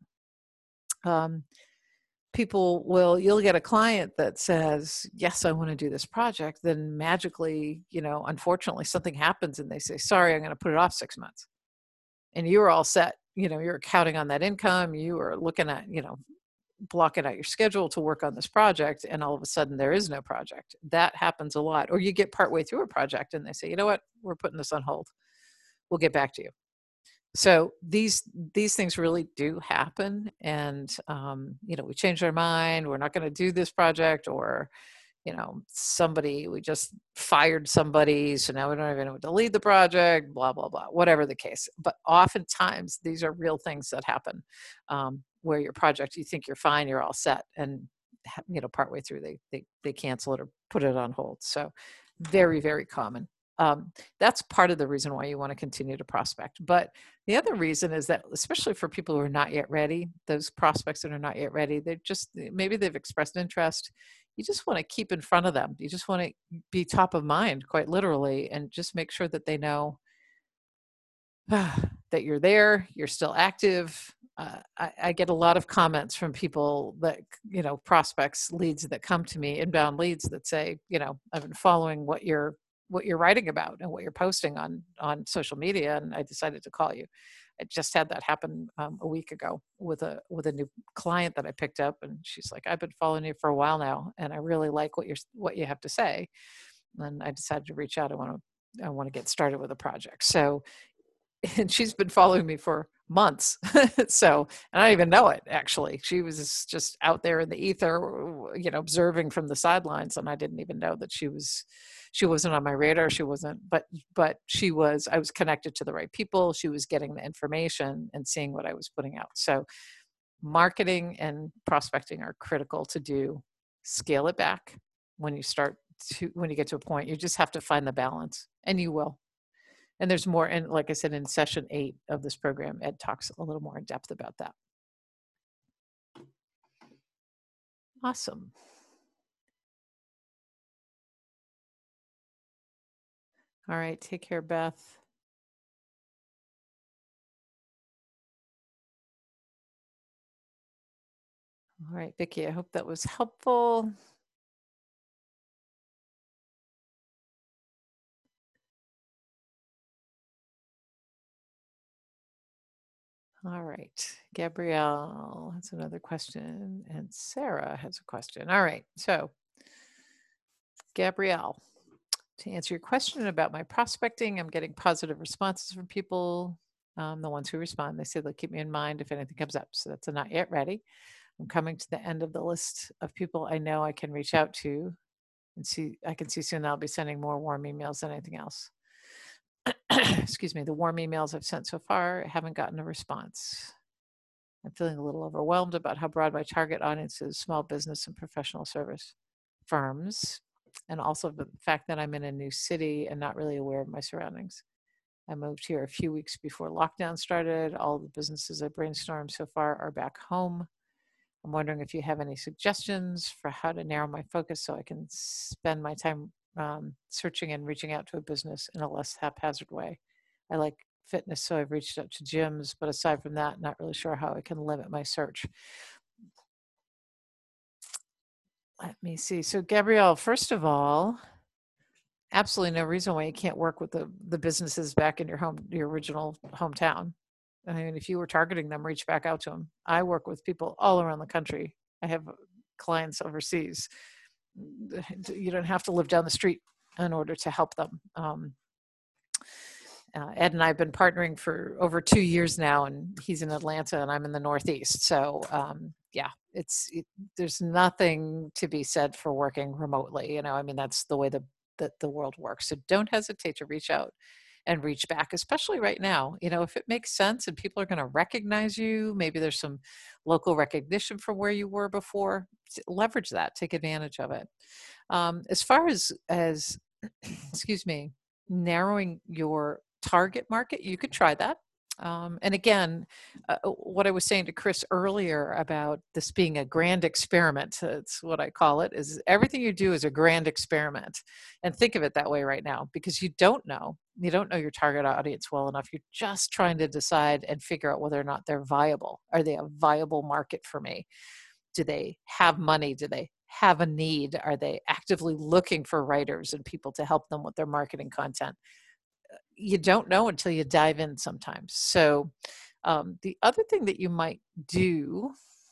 um, people will, you'll get a client that says, yes, I want to do this project. Then magically, you know, unfortunately something happens and they say, sorry, I'm going to put it off six months. And you're all set. You know, you're counting on that income. You are looking at, you know, blocking out your schedule to work on this project. And all of a sudden there is no project. That happens a lot. Or you get partway through a project and they say, you know what, we're putting this on hold. We'll get back to you. So these these things really do happen, and um, you know, we changed our mind. We're not going to do this project, or you know, somebody we just fired somebody, so now we don't even know what to lead the project. Blah blah blah. Whatever the case, but oftentimes these are real things that happen, um, where your project, you think you're fine, you're all set, and you know, partway through they they they cancel it or put it on hold. So very very common. Um, that's part of the reason why you want to continue to prospect. But the other reason is that, especially for people who are not yet ready, those prospects that are not yet ready, they're just, maybe they've expressed interest, you just want to keep in front of them. You just want to be top of mind, quite literally, and just make sure that they know that you're there, you're still active. Uh, I, I get a lot of comments from people that, you know, prospects, leads that come to me, inbound leads that say, you know, I've been following what you're what you're writing about and what you're posting on on social media, and I decided to call you. I just had that happen um, a week ago with a with a new client that I picked up, and she's like, I've been following you for a while now, and I really like what you're what you have to say. And I decided to reach out. I want to I want to get started with a project. So, and she's been following me for months. So, and I don't even know it, actually. She was just out there in the ether, you know, observing from the sidelines. And I didn't even know that she was, she wasn't on my radar. She wasn't, but, but she was, I was connected to the right people. She was getting the information and seeing what I was putting out. So marketing and prospecting are critical to do. Scale it back when you start to, when you get to a point. You just have to find the balance, and you will. And there's more, and like I said, in session eight of this program, Ed talks a little more in depth about that. Awesome. All right, take care, Beth. All right, Vicki, I hope that was helpful. All right, Gabrielle has another question, and Sarah has a question. All right, so Gabrielle, to answer your question about my prospecting, I'm getting positive responses from people, um, the ones who respond. They say they'll keep me in mind if anything comes up. So that's a not yet ready. I'm coming to the end of the list of people I know I can reach out to and see. I can see soon I'll be sending more warm emails than anything else. Excuse me, the warm emails I've sent so far haven't gotten a response. I'm feeling a little overwhelmed about how broad my target audience is, small business and professional service firms, and also the fact that I'm in a new city and not really aware of my surroundings. I moved here a few weeks before lockdown started. All the businesses I brainstormed so far are back home. I'm wondering if you have any suggestions for how to narrow my focus so I can spend my time um, searching and reaching out to a business in a less haphazard way. I like fitness, so I've reached out to gyms, but aside from that, not really sure how I can limit my search. Let me see. So Gabrielle, first of all, absolutely no reason why you can't work with the, the businesses back in your home, your original hometown. I mean, if you were targeting them, reach back out to them. I work with people all around the country. I have clients overseas. You don't have to live down the street in order to help them. Um, uh, Ed and I have been partnering for over two years now, and he's in Atlanta and I'm in the Northeast. So um, yeah, it's it, there's nothing to be said for working remotely. You know, I mean, that's the way the, the, the world works. So don't hesitate to reach out and reach back, especially right now. You know, if it makes sense and people are going to recognize you, maybe there's some local recognition for where you were before, leverage that, take advantage of it. Um, as far as, as, excuse me, narrowing your target market, you could try that. Um, and again, uh, what I was saying to Chris earlier about this being a grand experiment, it's what I call it, is everything you do is a grand experiment. And think of it that way right now, because you don't know, you don't know your target audience well enough. You're just trying to decide and figure out whether or not they're viable. Are they a viable market for me? Do they have money? Do they have a need? Are they actively looking for writers and people to help them with their marketing content? You don't know until you dive in sometimes. So um, the other thing that you might do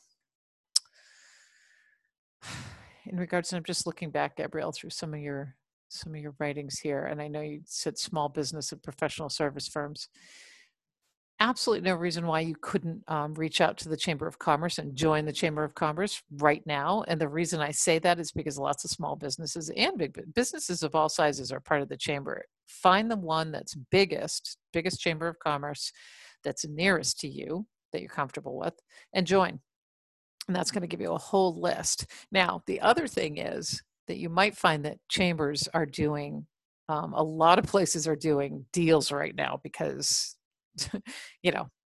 in regards to, I'm just looking back, Gabrielle, through some of your some of your writings here, and I know you said small business and professional service firms. Absolutely no reason why you couldn't um, reach out to the Chamber of Commerce and join the Chamber of Commerce right now. And the reason I say that is because lots of small businesses and big businesses of all sizes are part of the Chamber. Find the one that's biggest, biggest Chamber of Commerce that's nearest to you, that you're comfortable with, and join. And that's going to give you a whole list. Now, the other thing is that you might find that chambers are doing, um, a lot of places are doing deals right now because you know,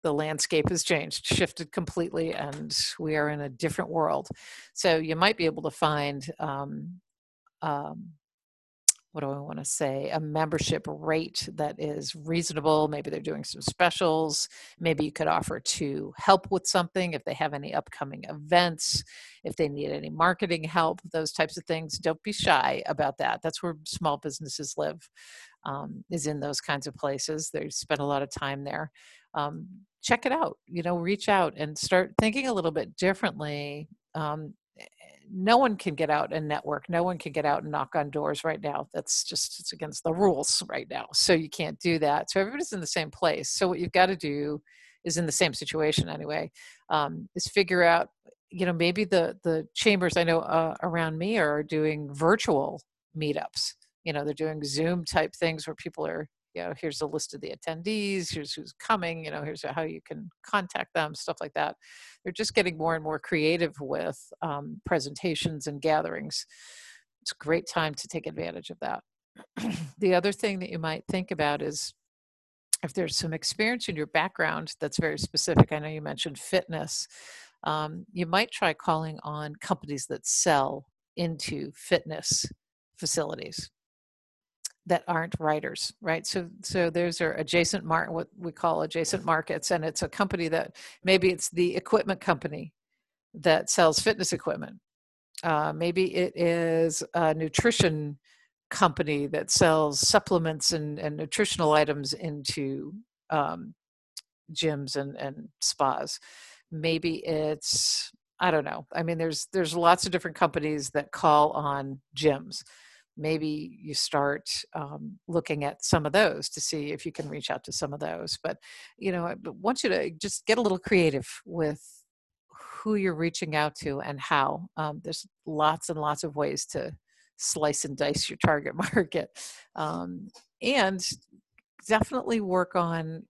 the landscape has changed, shifted completely, and we are in a different world. So you might be able to find, um, um, what do I want to say, a membership rate that is reasonable. Maybe they're doing some specials. Maybe you could offer to help with something if they have any upcoming events, if they need any marketing help, those types of things. Don't be shy about that. That's where small businesses live, um, is in those kinds of places. They spend a lot of time there. Um, check it out, you know, reach out and start thinking a little bit differently. Um, no one can get out and network. No one can get out and knock on doors right now. That's just, it's against the rules right now. So you can't do that. So everybody's in the same place. So what you've got to do is, in the same situation anyway, um, is figure out, you know, maybe the, the chambers I know uh, around me are doing virtual meetups. You know, they're doing Zoom type things where people are, you know, here's a list of the attendees, here's who's coming, you know, here's how you can contact them, stuff like that. They're just getting more and more creative with um, presentations and gatherings. It's a great time to take advantage of that. The other thing that you might think about is, if there's some experience in your background that's very specific. I know you mentioned fitness. Um, you might try calling on companies that sell into fitness facilities that aren't writers, right? So, so there's our adjacent market, what we call adjacent markets, and it's a company that maybe it's the equipment company that sells fitness equipment. Uh, maybe it is a nutrition company that sells supplements and, and nutritional items into um, gyms and, and spas. Maybe it's, I don't know. I mean, there's there's lots of different companies that call on gyms. Maybe you start um, looking at some of those to see if you can reach out to some of those. But, you know, I want you to just get a little creative with who you're reaching out to and how. Um, there's lots and lots of ways to slice and dice your target market. Um, and definitely work on,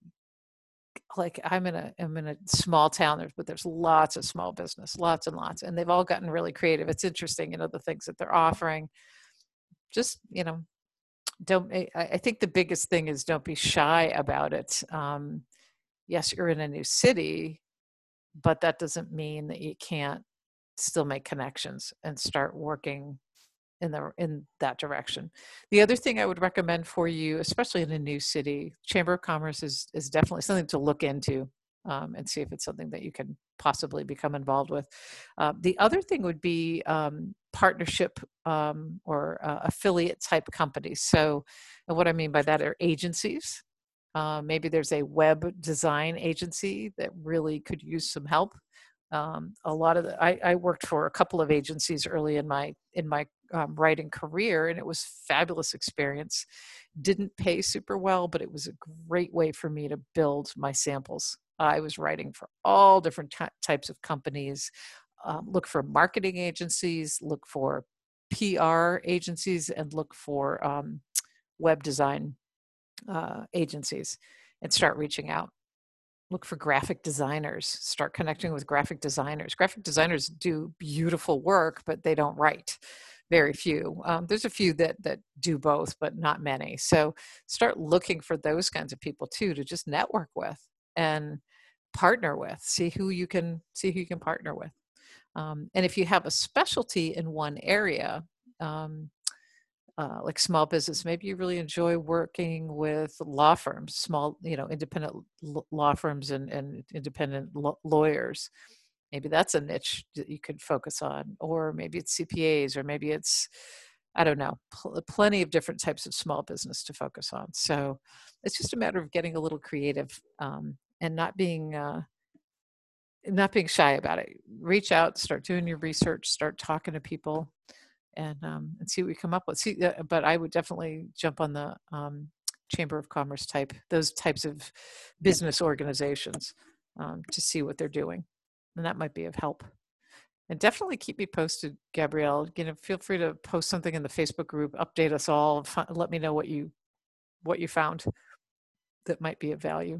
like, I'm in a I'm in a small town, but there's lots of small business, lots and lots, and they've all gotten really creative. It's interesting, you know, the things that they're offering. Just, you know, don't, I, I think the biggest thing is don't be shy about it. Um, yes, you're in a new city, but that doesn't mean that you can't still make connections and start working in the in that direction. The other thing I would recommend for you, especially in a new city, Chamber of Commerce is is definitely something to look into, um, and see if it's something that you can possibly become involved with. Uh, the other thing would be um, partnership um, or uh, affiliate type companies. So, and what I mean by that are agencies. Uh, maybe there's a web design agency that really could use some help. Um, a lot of the, I, I worked for a couple of agencies early in my in my um, writing career, and it was fabulous experience. Didn't pay super well, but it was a great way for me to build my samples. I was writing for all different ty- types of companies. Um, look for marketing agencies, look for P R agencies, and look for um, web design uh, agencies, and start reaching out. Look for graphic designers, start connecting with graphic designers. Graphic designers do beautiful work, but they don't write. Very few. Um, there's a few that that do both, but not many. So start looking for those kinds of people too, to just network with and partner with. See who you can see who you can partner with. Um, and if you have a specialty in one area, um, uh, like small business, maybe you really enjoy working with law firms, small, you know, independent l- law firms and, and independent lo- lawyers. Maybe that's a niche that you could focus on, or maybe it's C P As, or maybe it's, I don't know, pl- plenty of different types of small business to focus on. So it's just a matter of getting a little creative, um, and not being, uh, not being shy about it. Reach out, start doing your research, start talking to people, and um, and see what we come up with. See, uh, but I would definitely jump on the um, Chamber of Commerce type, those types of business organizations, um, to see what they're doing, and that might be of help. And definitely keep me posted, Gabrielle. You know, feel free to post something in the Facebook group, update us all, fi- let me know what you what you found that might be of value.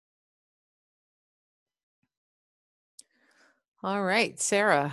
All right, Sarah.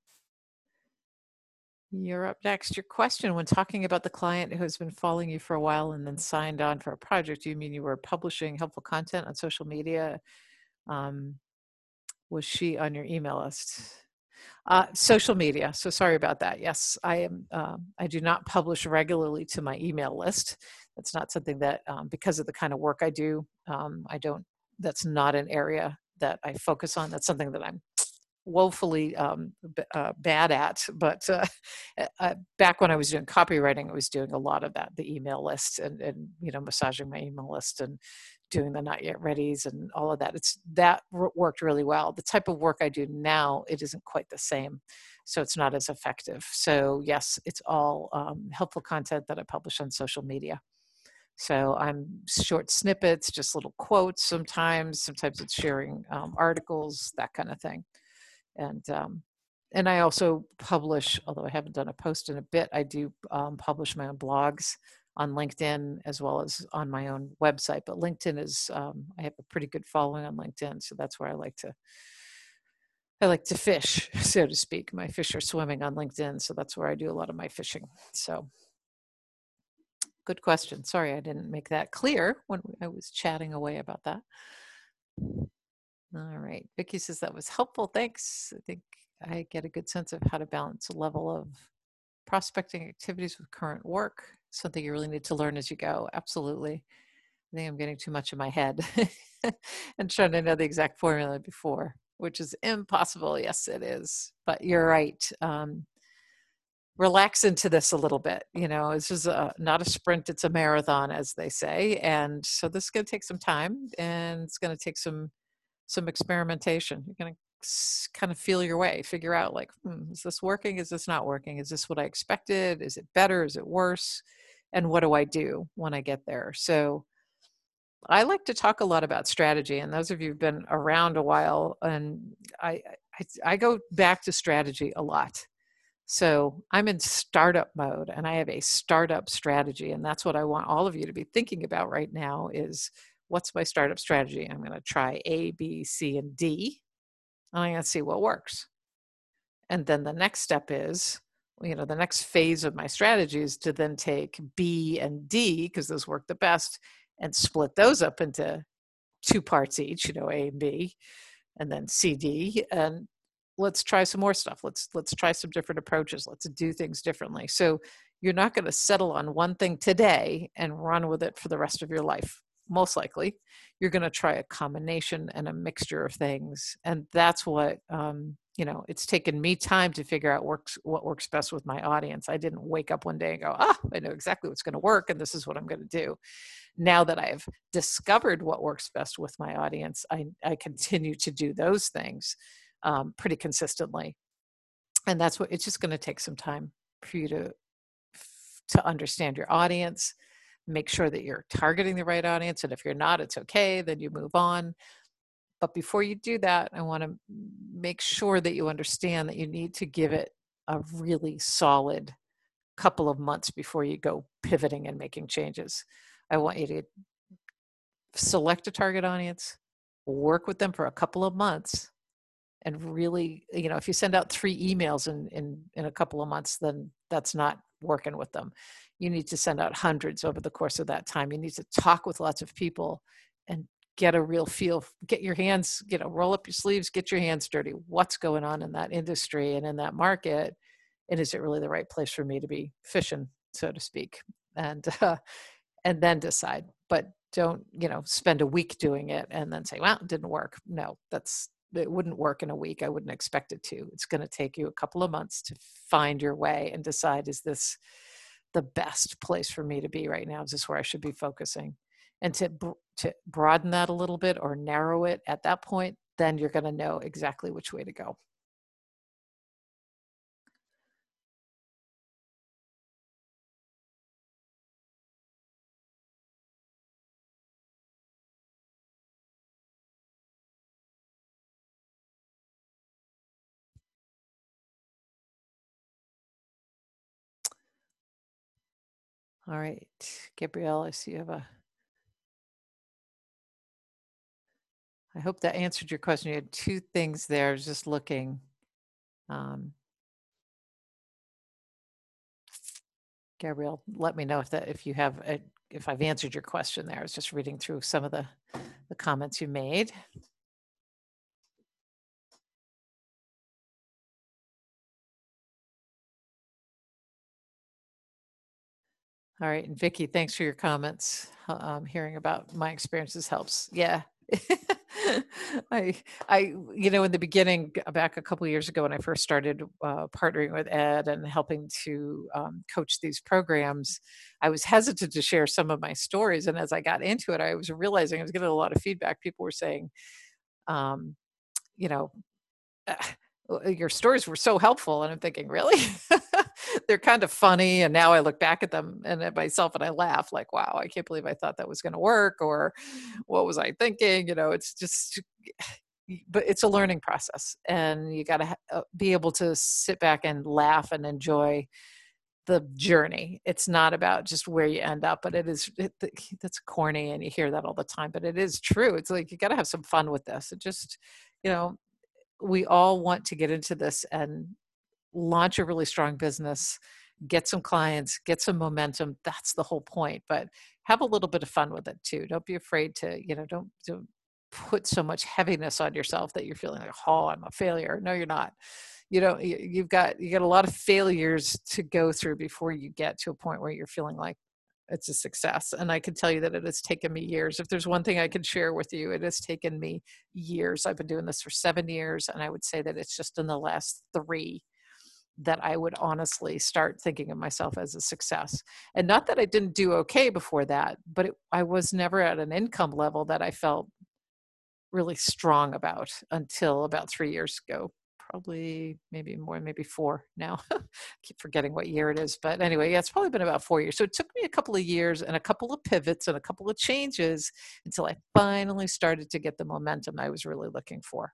You're up next. Your question: when talking about the client who has been following you for a while and then signed on for a project, do you mean you were publishing helpful content on social media Um, was she on your email list? Uh, social media. So sorry about that. Yes, I am. Um, I do not publish regularly to my email list. That's not something that, um, because of the kind of work I do, um, I don't. That's not an area that I focus on. That's something that I'm woefully um, b- uh, bad at. But uh, uh, back when I was doing copywriting, I was doing a lot of that, the email list, and and you know, massaging my email list and doing the not yet readies and all of that. It's that r- worked really well. The type of work I do now, it isn't quite the same, so it's not as effective. So yes, it's all um, helpful content that I publish on social media. So I'm short snippets, just little quotes sometimes. Sometimes it's sharing um, articles, that kind of thing. And um, and I also publish, although I haven't done a post in a bit, I do um, publish my own blogs on LinkedIn as well as on my own website. But LinkedIn is, um, I have a pretty good following on LinkedIn, so that's where I like to I like to fish, so to speak. My fish are swimming on LinkedIn, so that's where I do a lot of my fishing. So good question. Sorry, I didn't make that clear when I was chatting away about that. All right. Vicky says that was helpful. Thanks. I think I get a good sense of how to balance a level of prospecting activities with current work. Something you really need to learn as you go. Absolutely. I think I'm getting too much in my head and trying to know the exact formula before, which is impossible. Yes, it is. But you're right. Um, relax into this a little bit. You know, this is a, not a sprint, it's a marathon, as they say. And so this is going to take some time, and it's going to take some some experimentation. You're going to kind of feel your way, figure out like, hmm, is this working? Is this not working? Is this what I expected? Is it better? Is it worse? And what do I do when I get there? So I like to talk a lot about strategy. And those of you who've been around a while, and I, I, I go back to strategy a lot. So I'm in startup mode, and I have a startup strategy. And that's what I want all of you to be thinking about right now is, what's my startup strategy? I'm going to try A, B, C, and D, and I'm going to see what works. And then the next step is, you know, the next phase of my strategy is to then take B and D, because those work the best, and split those up into two parts each, you know, A and B, and then C, D, and let's try some more stuff. Let's let's try some different approaches. Let's do things differently. So you're not going to settle on one thing today and run with it for the rest of your life. Most likely, you're going to try a combination and a mixture of things, and that's what um, you know. It's taken me time to figure out works what works best with my audience. I didn't wake up one day and go, ah, I know exactly what's going to work, and this is what I'm going to do. Now that I've discovered what works best with my audience, I, I continue to do those things um, pretty consistently. And that's what, it's just going to take some time for you to to understand your audience, make sure that you're targeting the right audience. And if you're not, it's okay, then you move on. But before you do that, I want to make sure that you understand that you need to give it a really solid couple of months before you go pivoting and making changes. I want you to select a target audience, work with them for a couple of months, and really, you know, if you send out three emails in in in a couple of months, then that's not working with them. You need to send out hundreds over the course of that time. You need to talk with lots of people and get a real feel, get your hands, you know, roll up your sleeves, get your hands dirty. What's going on in that industry and in that market? And is it really the right place for me to be fishing, so to speak? And uh, and then decide. But don't, you know, spend a week doing it and then say, well, it didn't work. No, that's, it wouldn't work in a week. I wouldn't expect it to. It's going to take you a couple of months to find your way and decide, is this the best place for me to be right now? Is this where I should be focusing? And to to broaden that a little bit or narrow it at that point, then you're going to know exactly which way to go. All right, Gabrielle, I see you have a, I hope that answered your question. You had two things there. I was just looking. Um, Gabrielle, let me know if that, if you have, a, if I've answered your question there. I was just reading through some of the, the comments you made. All right. And Vicky, thanks for your comments. Uh, Um, hearing about my experiences helps. Yeah. I, I, you know, in the beginning, g- back a couple years ago when I first started uh, partnering with Ed and helping to um, coach these programs, I was hesitant to share some of my stories. And as I got into it, I was realizing I was getting a lot of feedback. People were saying, um, you know, uh, uh, your stories were so helpful. And I'm thinking, really? They're kind of funny. And now I look back at them and at myself and I laugh like, wow, I can't believe I thought that was going to work. Or what was I thinking? You know, it's just, but it's a learning process. And you got to ha- uh, be able to sit back and laugh and enjoy the journey. It's not about just where you end up, but it is, it, that's corny and you hear that all the time, but it is true. It's like, you got to have some fun with this. It just, you know, we all want to get into this and launch a really strong business, get some clients, get some momentum. That's the whole point. But have a little bit of fun with it too. Don't be afraid to, you know, don't, don't put so much heaviness on yourself that you're feeling like, oh, I'm a failure. No, you're not. You know, you- you've got you got a lot of failures to go through before you get to a point where you're feeling like it's a success. And I can tell you that it has taken me years. If there's one thing I can share with you, it has taken me years. I've been doing this for seven years, and I would say that it's just in the last three that I would honestly start thinking of myself as a success. And not that I didn't do okay before that, but it, I was never at an income level that I felt really strong about until about three years ago. Probably maybe more, maybe four now. I keep forgetting what year it is. But anyway, yeah, it's probably been about four years. So it took me a couple of years and a couple of pivots and a couple of changes until I finally started to get the momentum I was really looking for.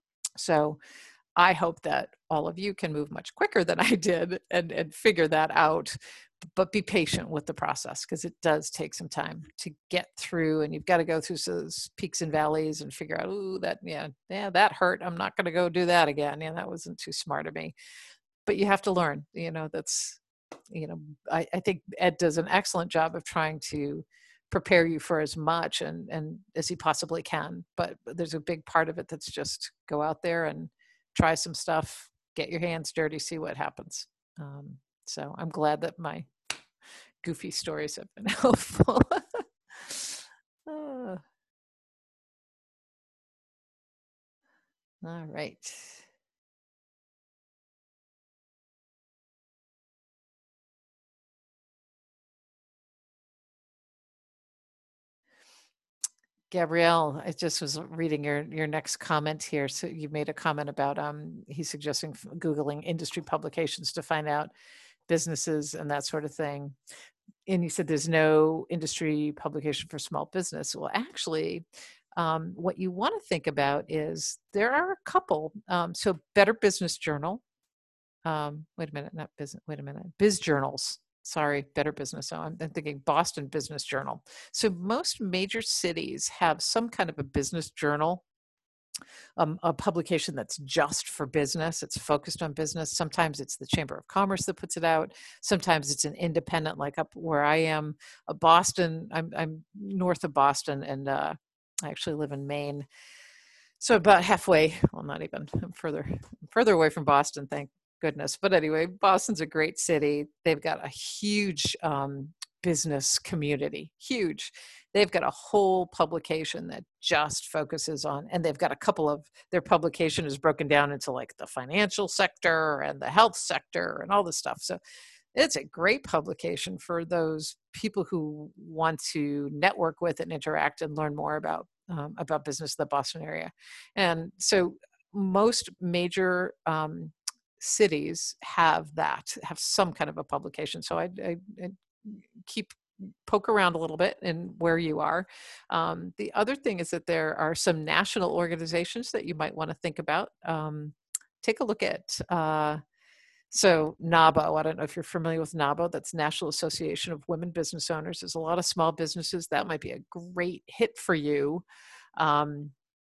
So I hope that all of you can move much quicker than I did and, and figure that out. But be patient with the process because it does take some time to get through, and you've got to go through those peaks and valleys and figure out, ooh, that, yeah, yeah, that hurt. I'm not going to go do that again. Yeah, that wasn't too smart of me. But you have to learn, you know, that's, you know, I, I think Ed does an excellent job of trying to prepare you for as much and, and as he possibly can. But there's a big part of it that's just go out there and try some stuff, get your hands dirty, see what happens. Um, so I'm glad that my goofy stories have been helpful. uh, all right. Gabrielle, I just was reading your your next comment here. So you made a comment about um he's suggesting f- Googling industry publications to find out businesses and that sort of thing. And you said there's no industry publication for small business. Well, actually, um, what you want to think about is there are a couple. Um, so Better Business Journal. Um, wait a minute, not business. Wait a minute, Biz Journals. Sorry, Better Business. So I'm, I'm thinking Boston Business Journal. So most major cities have some kind of a business journal, um, a publication that's just for business. It's focused on business. Sometimes it's the Chamber of Commerce that puts it out. Sometimes it's an independent, like up where I am, uh, Boston. I'm, I'm north of Boston, and uh, I actually live in Maine. So about halfway. Well, not even. I'm further further away from Boston. Thank goodness. But anyway, Boston's a great city. They've got a huge um, business community. Huge. They've got a whole publication that just focuses on, and they've got a couple of, their publication is broken down into like the financial sector and the health sector and all this stuff. So it's a great publication for those people who want to network with and interact and learn more about um, about business in the Boston area. And so most major um, cities have that, have some kind of a publication. So I, I, I keep poke around a little bit in where you are. Um, the other thing is that there are some national organizations that you might want to think about. Um, take a look at uh, so NABO, I don't know if you're familiar with NABO, that's National Association of Women Business Owners. There's a lot of small businesses. That might be a great hit for you. Um,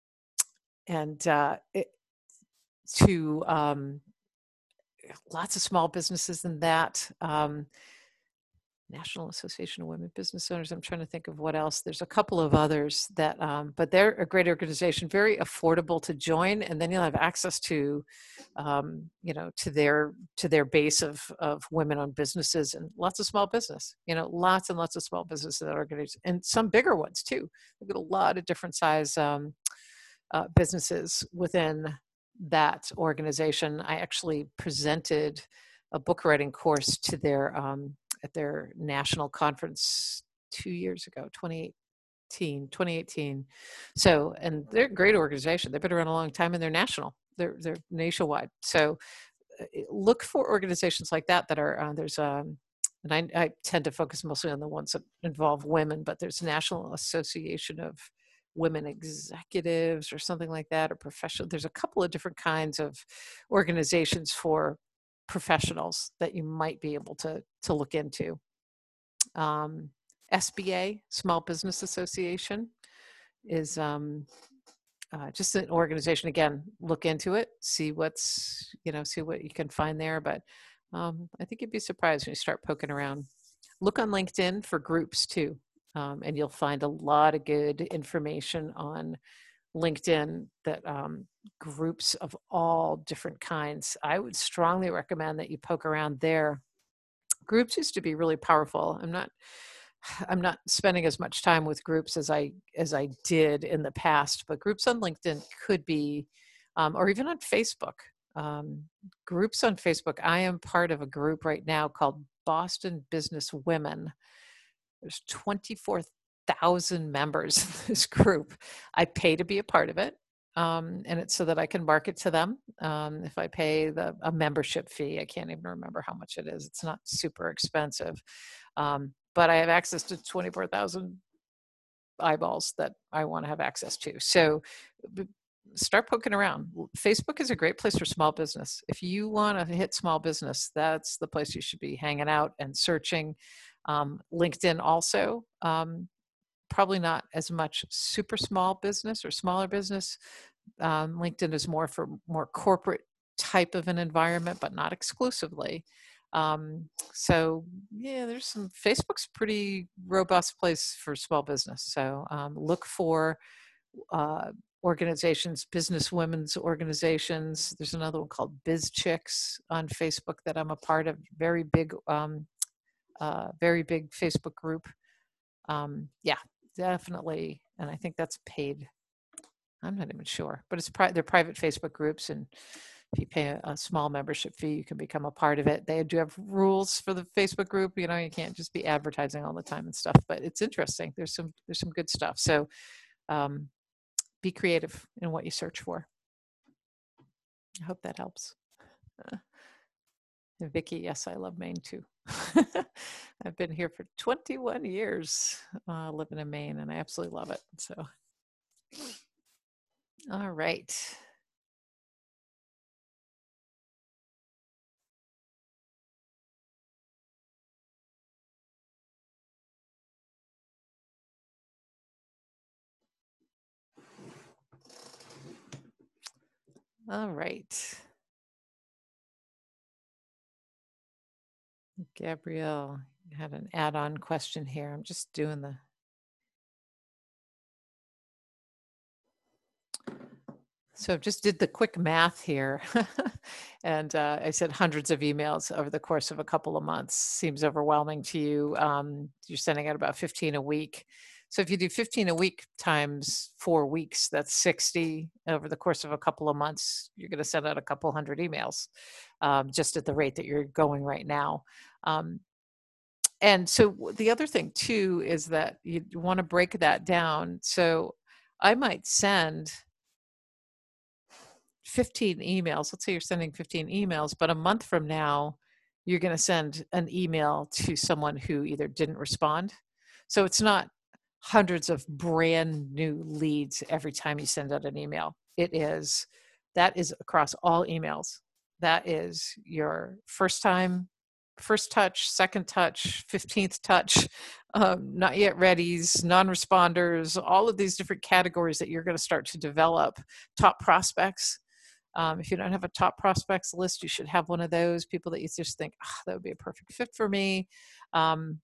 and uh, it, to um, lots of small businesses in that. Um, National Association of Women Business Owners. I'm trying to think of what else. There's a couple of others that, um, but they're a great organization, very affordable to join, and then you'll have access to, um, you know, to their to their base of of women-owned businesses and lots of small business. You know, lots and lots of small businesses that organize, and some bigger ones too. We've got a lot of different size um, uh, businesses within that organization. I actually presented a book writing course to their um, at their national conference two years ago, twenty eighteen, twenty eighteen. So, and they're a great organization. They've been around a long time and they're national. They're they're nationwide. So, uh, look for organizations like that that are uh, there's um and I, I tend to focus mostly on the ones that involve women, but there's National Association of Women Executives or something like that, or professional. There's a couple of different kinds of organizations for professionals that you might be able to to look into. Um, S B A, Small Business Association, is um, uh, just an organization. Again, look into it, see what's, you know, see what you can find there. But um, I think you'd be surprised when you start poking around. Look on LinkedIn for groups too, um, and you'll find a lot of good information on LinkedIn that um, groups of all different kinds. I would strongly recommend that you poke around there. Groups used to be really powerful. I'm not I'm not spending as much time with groups as I as I did in the past, but groups on LinkedIn could be, um, or even on Facebook. Um, groups on Facebook. I am part of a group right now called Boston Business Women. There's twenty-four thousand members in this group. I pay to be a part of it, um, and it's so that I can market to them. Um, if I pay the a membership fee, I can't even remember how much it is. It's not super expensive, um, but I have access to twenty-four thousand eyeballs that I want to have access to. So start poking around. Facebook is a great place for small business. If you want to hit small business, that's the place you should be hanging out and searching. Um, LinkedIn also, um, probably not as much super small business or smaller business. Um, LinkedIn is more for more corporate type of an environment, but not exclusively. Um, so yeah, there's some, Facebook's a pretty robust place for small business. So um, look for uh, organizations, business women's organizations. There's another one called Biz Chicks on Facebook that I'm a part of. Very big, um, uh, very big Facebook group. Um, yeah, definitely. And I think that's paid. I'm not even sure, but it's pri- they're private Facebook groups, and if you pay a, a small membership fee, you can become a part of it. They do have rules for the Facebook group. You know, you can't just be advertising all the time and stuff. But it's interesting. There's some there's some good stuff. So um, be creative in what you search for. I hope that helps. Uh, and Vicki, yes, I love Maine too. I've been here for twenty-one years, uh, living in Maine, and I absolutely love it. So, all right. All right. Gabrielle had an add-on question here. I'm just doing the So just did the quick math here. and uh, I said hundreds of emails over the course of a couple of months. Seems overwhelming to you. Um, you're sending out about fifteen a week. So if you do fifteen a week times four weeks, that's sixty. Over the course of a couple of months, you're going to send out a couple hundred emails, um, just at the rate that you're going right now. Um, and so the other thing too is that you want to break that down. So I might send fifteen emails. Let's say you're sending fifteen emails, but a month from now, you're going to send an email to someone who either didn't respond. So it's not hundreds of brand new leads every time you send out an email. It is, that is across all emails. That is your first time, first touch, second touch, fifteenth touch, um, not yet readies, non-responders, all of these different categories that you're going to start to develop, top prospects. Um, if you don't have a top prospects list, you should have one of those people that you just think, oh, that would be a perfect fit for me. Um,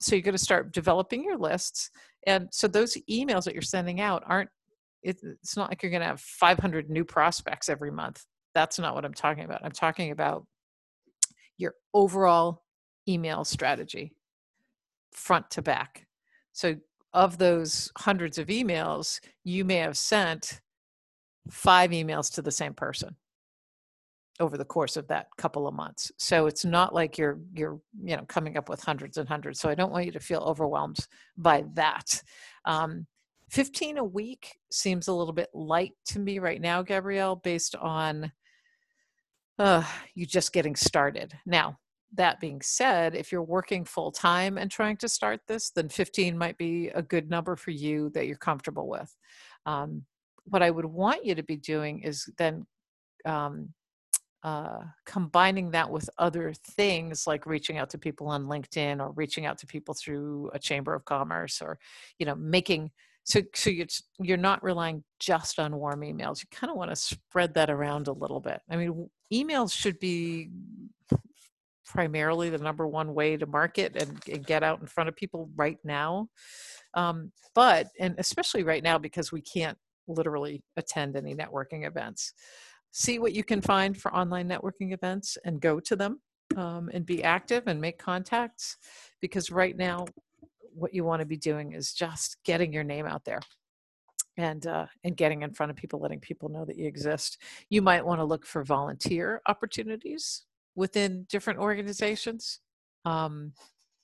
so you're going to start developing your lists. And so those emails that you're sending out aren't, it, it's not like you're going to have five hundred new prospects every month. That's not what I'm talking about. I'm talking about your overall email strategy, front to back. So of those hundreds of emails, you may have sent five emails to the same person over the course of that couple of months. So it's not like you're you're you know coming up with hundreds and hundreds. So I don't want you to feel overwhelmed by that. Um, fifteen a week seems a little bit light to me right now, Gabrielle, based on uh, you just getting started. Now, that being said, if you're working full time and trying to start this, then fifteen might be a good number for you that you're comfortable with. Um, what I would want you to be doing is then um, uh, combining that with other things like reaching out to people on LinkedIn or reaching out to people through a chamber of commerce, or, you know, making, so, so you're, you're not relying just on warm emails. You kind of want to spread that around a little bit. I mean, emails should be primarily the number one way to market and, and get out in front of people right now. Um, but, and especially right now, because we can't literally attend any networking events. See what you can find for online networking events and go to them, um, and be active and make contacts, because right now what you want to be doing is just getting your name out there and uh, and getting in front of people, letting people know that you exist. You might want to look for volunteer opportunities within different organizations. Um,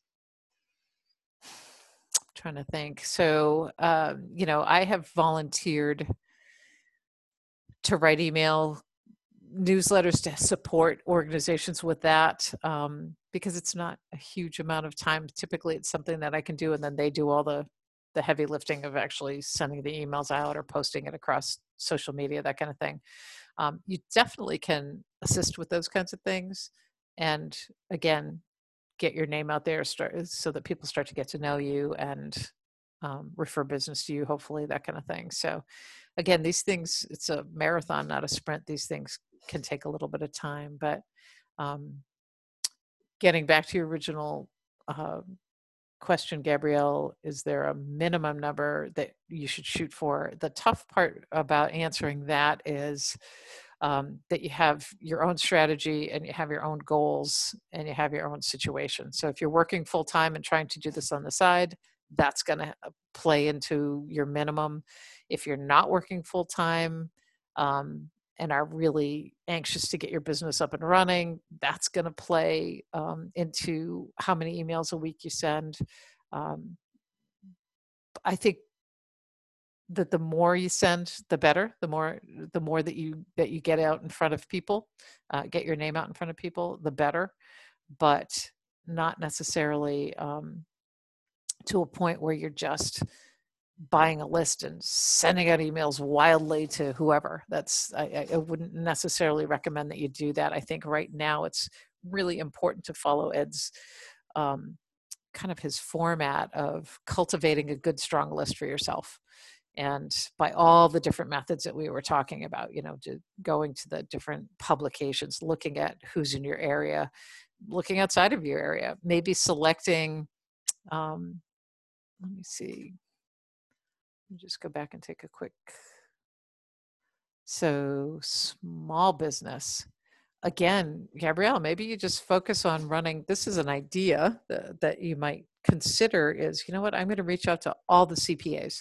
trying to think. So, um, you know, I have volunteered to write email newsletters to support organizations with that, um, because it's not a huge amount of time. Typically, it's something that I can do, and then they do all the the heavy lifting of actually sending the emails out or posting it across social media, that kind of thing. Um, you definitely can assist with those kinds of things, and again, get your name out there, start so that people start to get to know you and um, refer business to you, hopefully, that kind of thing. So again, these things, it's a marathon, not a sprint. These things can take a little bit of time, but um, getting back to your original uh, question, Gabrielle, is there a minimum number that you should shoot for? The tough part about answering that is um, that you have your own strategy and you have your own goals and you have your own situation. So if you're working full time and trying to do this on the side, that's going to play into your minimum. If you're not working full time um, and are really anxious to get your business up and running, that's going to play um, into how many emails a week you send. Um, I think that the more you send, the better. The more, the more that you that you get out in front of people, uh, get your name out in front of people, the better. But not necessarily um, to a point where you're just buying a list and sending out emails wildly to whoever. That's I, I wouldn't necessarily recommend that you do that. I think right now it's really important to follow Ed's um, kind of his format of cultivating a good, strong list for yourself. And by all the different methods that we were talking about, you know, to going to the different publications, looking at who's in your area, looking outside of your area, maybe selecting, um, let me see, let me just go back and take a quick, so small business. Again, Gabrielle, maybe you just focus on running, this is an idea that, that you might consider is, you know what, I'm going to reach out to all the C P As.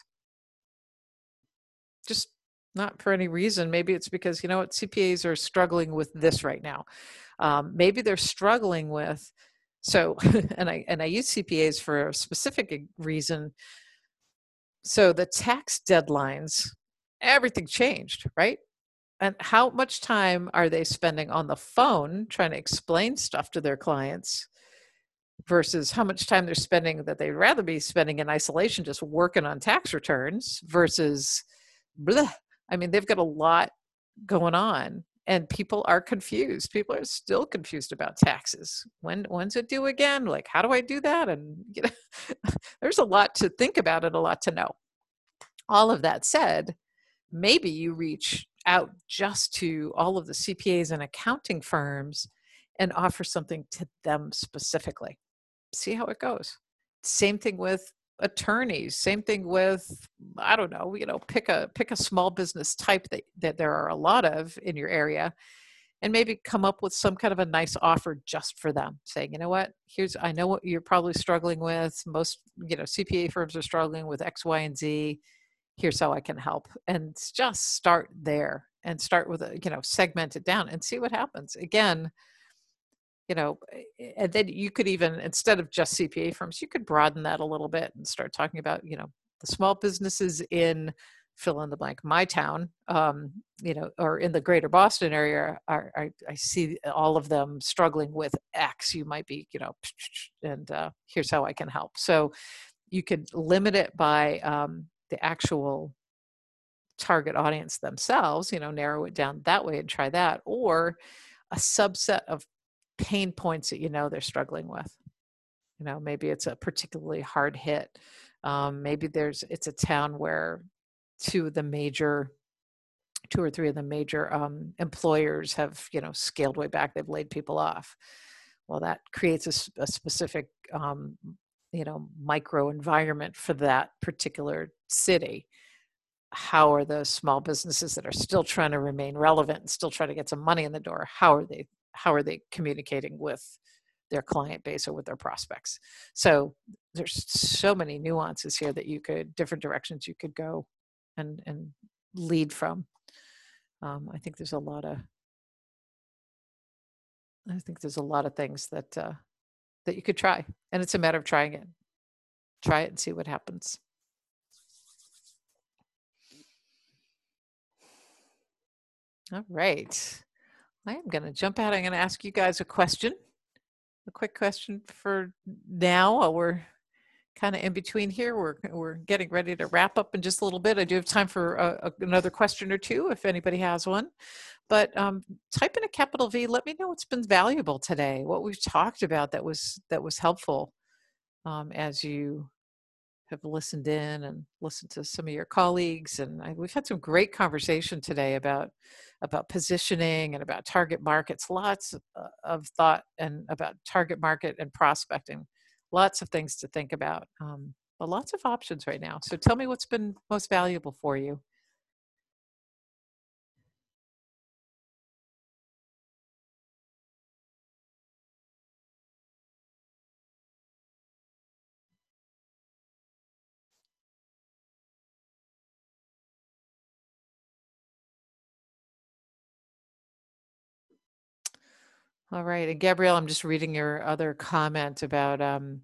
Just not for any reason. Maybe it's because, you know what, C P As are struggling with this right now. Um, maybe they're struggling with, so, and I, and I use C P As for a specific reason. So the tax deadlines, everything changed, right? And how much time are they spending on the phone trying to explain stuff to their clients versus how much time they're spending that they'd rather be spending in isolation just working on tax returns versus bleh. I mean, they've got a lot going on and people are confused. People are still confused about taxes. When, when's it due again? Like, how do I do that? And you know, there's a lot to think about and a lot to know. All of that said, maybe you reach out just to all of the C P As and accounting firms and offer something to them specifically. See how it goes. same thing with attorneys, same thing with, I don't know, you know, pick a pick a small business type that, that there are a lot of in your area, and maybe come up with some kind of a nice offer just for them, saying, you know what, here's, I know what you're probably struggling with. Most, you know, C P A firms are struggling with X, Y, and Z. Here's how I can help. And just start there and start with a, you know, segment it down and see what happens. Again, you know, and then you could even, instead of just C P A firms, you could broaden that a little bit and start talking about, you know, the small businesses in fill in the blank, my town, um, you know, or in the greater Boston area, are, I, I see all of them struggling with X. You might be, you know, and uh, here's how I can help. So you could limit it by um, the actual target audience themselves, you know, narrow it down that way and try that, or a subset of pain points that you know they're struggling with. You know, maybe it's a particularly hard hit. Um, maybe there's, it's a town where two of the major, two or three of the major um, employers have, you know, scaled way back. They've laid people off. Well, that creates a, a specific, um, you know, micro environment for that particular city. How are those small businesses that are still trying to remain relevant and still trying to get some money in the door, how are they, how are they communicating with their client base or with their prospects? So there's so many nuances here that you could, different directions you could go and and lead from. Um, I think there's a lot of, I think there's a lot of things that uh, that you could try, and it's a matter of trying it. Try it and see what happens. All right, I am going to jump out. I'm going to ask you guys a question, a quick question for now. While we're kind of in between here, we're we're getting ready to wrap up in just a little bit. I do have time for a, a, another question or two if anybody has one. But um, type in a capital V. Let me know what's been valuable today, what we've talked about that was that was helpful um, as you have listened in and listened to some of your colleagues. And I, we've had some great conversation today about about positioning and about target markets. Lots of, uh, of thought and about target market and prospecting. Lots of things to think about. Um, but lots of options right now. So tell me what's been most valuable for you. All right. And Gabrielle, I'm just reading your other comment about um,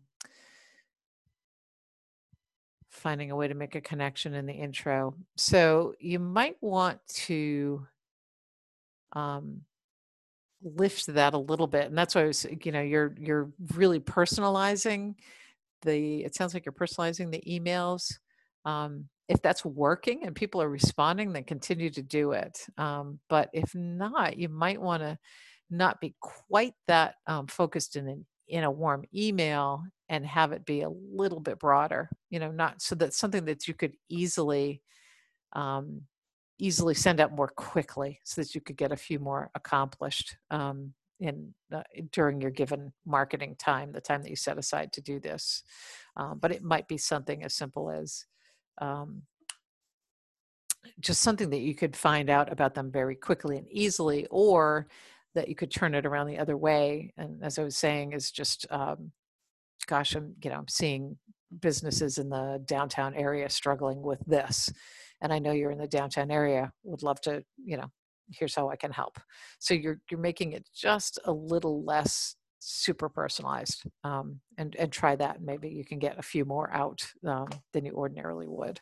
finding a way to make a connection in the intro. So you might want to um, lift that a little bit. And that's why I was, you know, you're you're really personalizing the, it sounds like you're personalizing the emails. Um, if that's working and people are responding, then continue to do it. Um, but if not, you might want to not be quite that um, focused in an, in a warm email and have it be a little bit broader, you know, not so that's something that you could easily um, easily send out more quickly so that you could get a few more accomplished um, in uh, during your given marketing time, the time that you set aside to do this. Um, but it might be something as simple as um, just something that you could find out about them very quickly and easily, or that you could turn it around the other way. And as I was saying, is just, um, gosh, I'm, you know, I'm seeing businesses in the downtown area struggling with this. And I know you're in the downtown area, would love to, you know, here's how I can help. So you're, you're making it just a little less super personalized, um, and, and try that. And maybe you can get a few more out um, than you ordinarily would.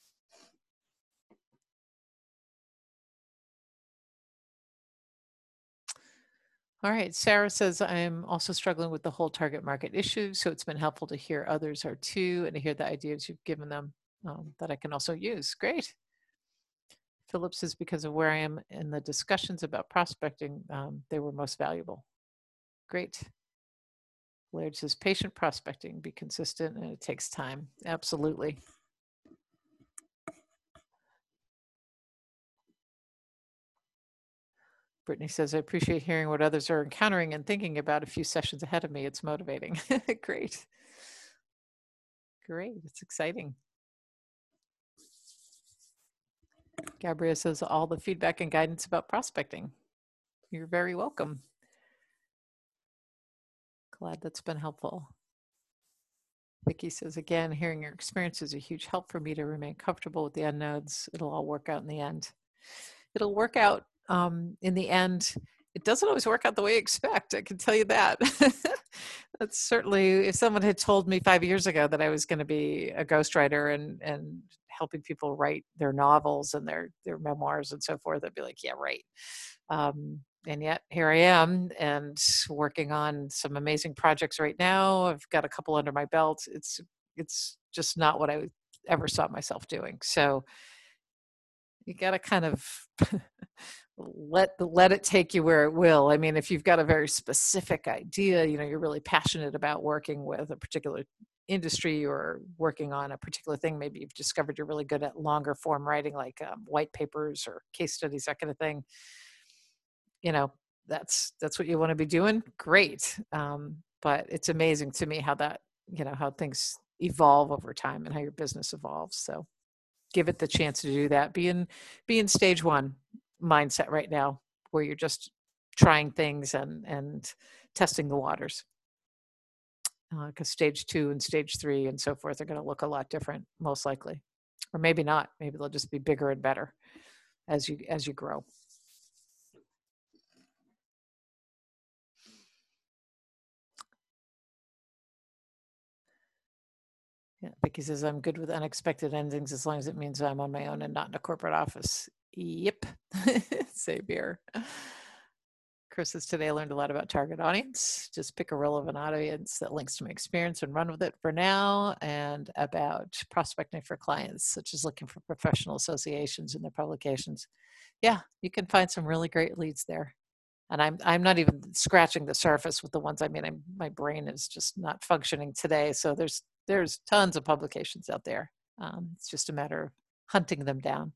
All right, Sarah says, I'm also struggling with the whole target market issue, so it's been helpful to hear others are too, and to hear the ideas you've given them um, that I can also use. Great. Philip says, because of where I am in the discussions about prospecting, um, they were most valuable. Great. Laird says, patient prospecting, be consistent, and it takes time. Absolutely. Brittany says, I appreciate hearing what others are encountering and thinking about a few sessions ahead of me. It's motivating. Great. great. It's exciting. Gabrielle says all the feedback and guidance about prospecting. You're very welcome. Glad that's been helpful. Vicki says, again, hearing your experience is a huge help for me to remain comfortable with the unknowns. It'll all work out in the end. It'll work out um, in the end. It doesn't always work out the way you expect. I can tell you that. That's certainly, if someone had told me five years ago that I was going to be a ghostwriter and, and helping people write their novels and their, their memoirs and so forth, I'd be like, yeah, right. Um, and yet here I am and working on some amazing projects right now. I've got a couple under my belt. It's it's just not what I ever saw myself doing. So you got to kind of let the, let it take you where it will. I mean, if you've got a very specific idea, you know, you're really passionate about working with a particular industry or working on a particular thing, maybe you've discovered you're really good at longer form writing, like um, white papers or case studies, that kind of thing. You know, that's that's what you want to be doing. Great. Um, but it's amazing to me how that, you know, how things evolve over time and how your business evolves. So give it the chance to do that. Be in be in stage one mindset right now, where you're just trying things and and testing the waters. Because uh, stage two and stage three and so forth are going to look a lot different, most likely, or maybe not. Maybe they'll just be bigger and better as you as you grow. Yeah, Vicky says, I'm good with unexpected endings as long as it means I'm on my own and not in a corporate office. Yep. Same here. Chris says, today I learned a lot about target audience. Just pick a relevant audience that links to my experience and run with it for now, and about prospecting for clients, such as looking for professional associations in their publications. Yeah, you can find some really great leads there. And I'm I'm not even scratching the surface with the ones. I mean, I'm, my brain is just not functioning today. So there's there's tons of publications out there. Um, it's just a matter of hunting them down.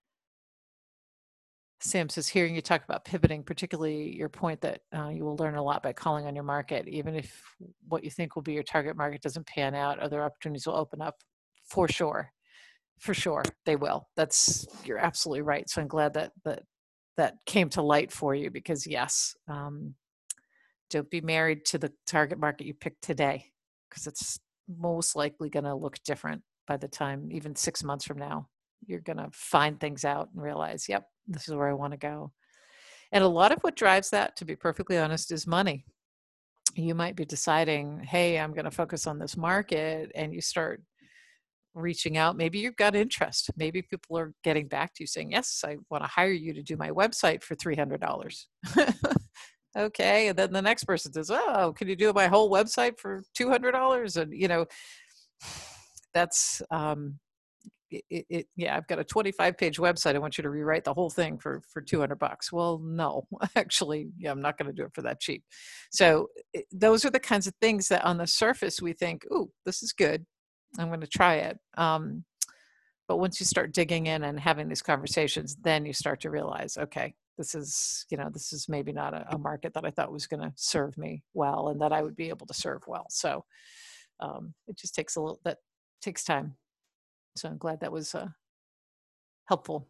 Sam says, hearing you talk about pivoting, particularly your point that uh, you will learn a lot by calling on your market, even if what you think will be your target market doesn't pan out, other opportunities will open up for sure. For sure, they will. That's, you're absolutely right. So I'm glad that that that came to light for you, because yes, um, don't be married to the target market you picked today, because it's most likely going to look different by the time, even six months from now, you're going to find things out and realize, yep, this is where I want to go. And a lot of what drives that, to be perfectly honest, is money. You might be deciding, hey, I'm going to focus on this market, and you start reaching out. Maybe you've got interest. Maybe people are getting back to you saying, yes, I want to hire you to do my website for three hundred dollars. Okay. And then the next person says, oh, can you do my whole website for two hundred dollars? And, you know, that's, um, it, it, yeah, I've got a twenty-five page website. I want you to rewrite the whole thing for, for two hundred bucks. Well, no, actually, yeah, I'm not going to do it for that cheap. So it, those are the kinds of things that on the surface we think, ooh, this is good, I'm going to try it. Um, but once you start digging in and having these conversations, then you start to realize, okay, this is, you know, this is maybe not a, a market that I thought was going to serve me well and that I would be able to serve well. So um, it just takes a little, that takes time. So I'm glad that was uh, helpful.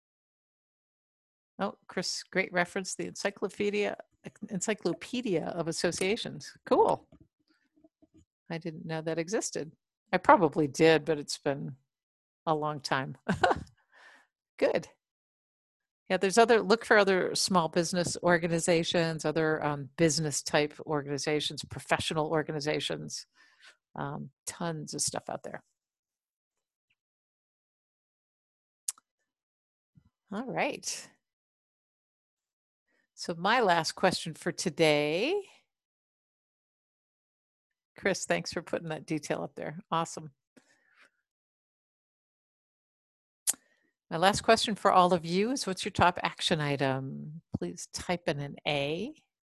Oh, Chris, great reference, the encyclopedia, encyclopedia of associations. Cool. I didn't know that existed. I probably did, but it's been a long time. Good. Yeah, there's other, look for other small business organizations, other um, business type organizations, professional organizations, um, tons of stuff out there. All right. So my last question for today, Chris, thanks for putting that detail up there. Awesome. My last question for all of you is, what's your top action item? Please type in an A.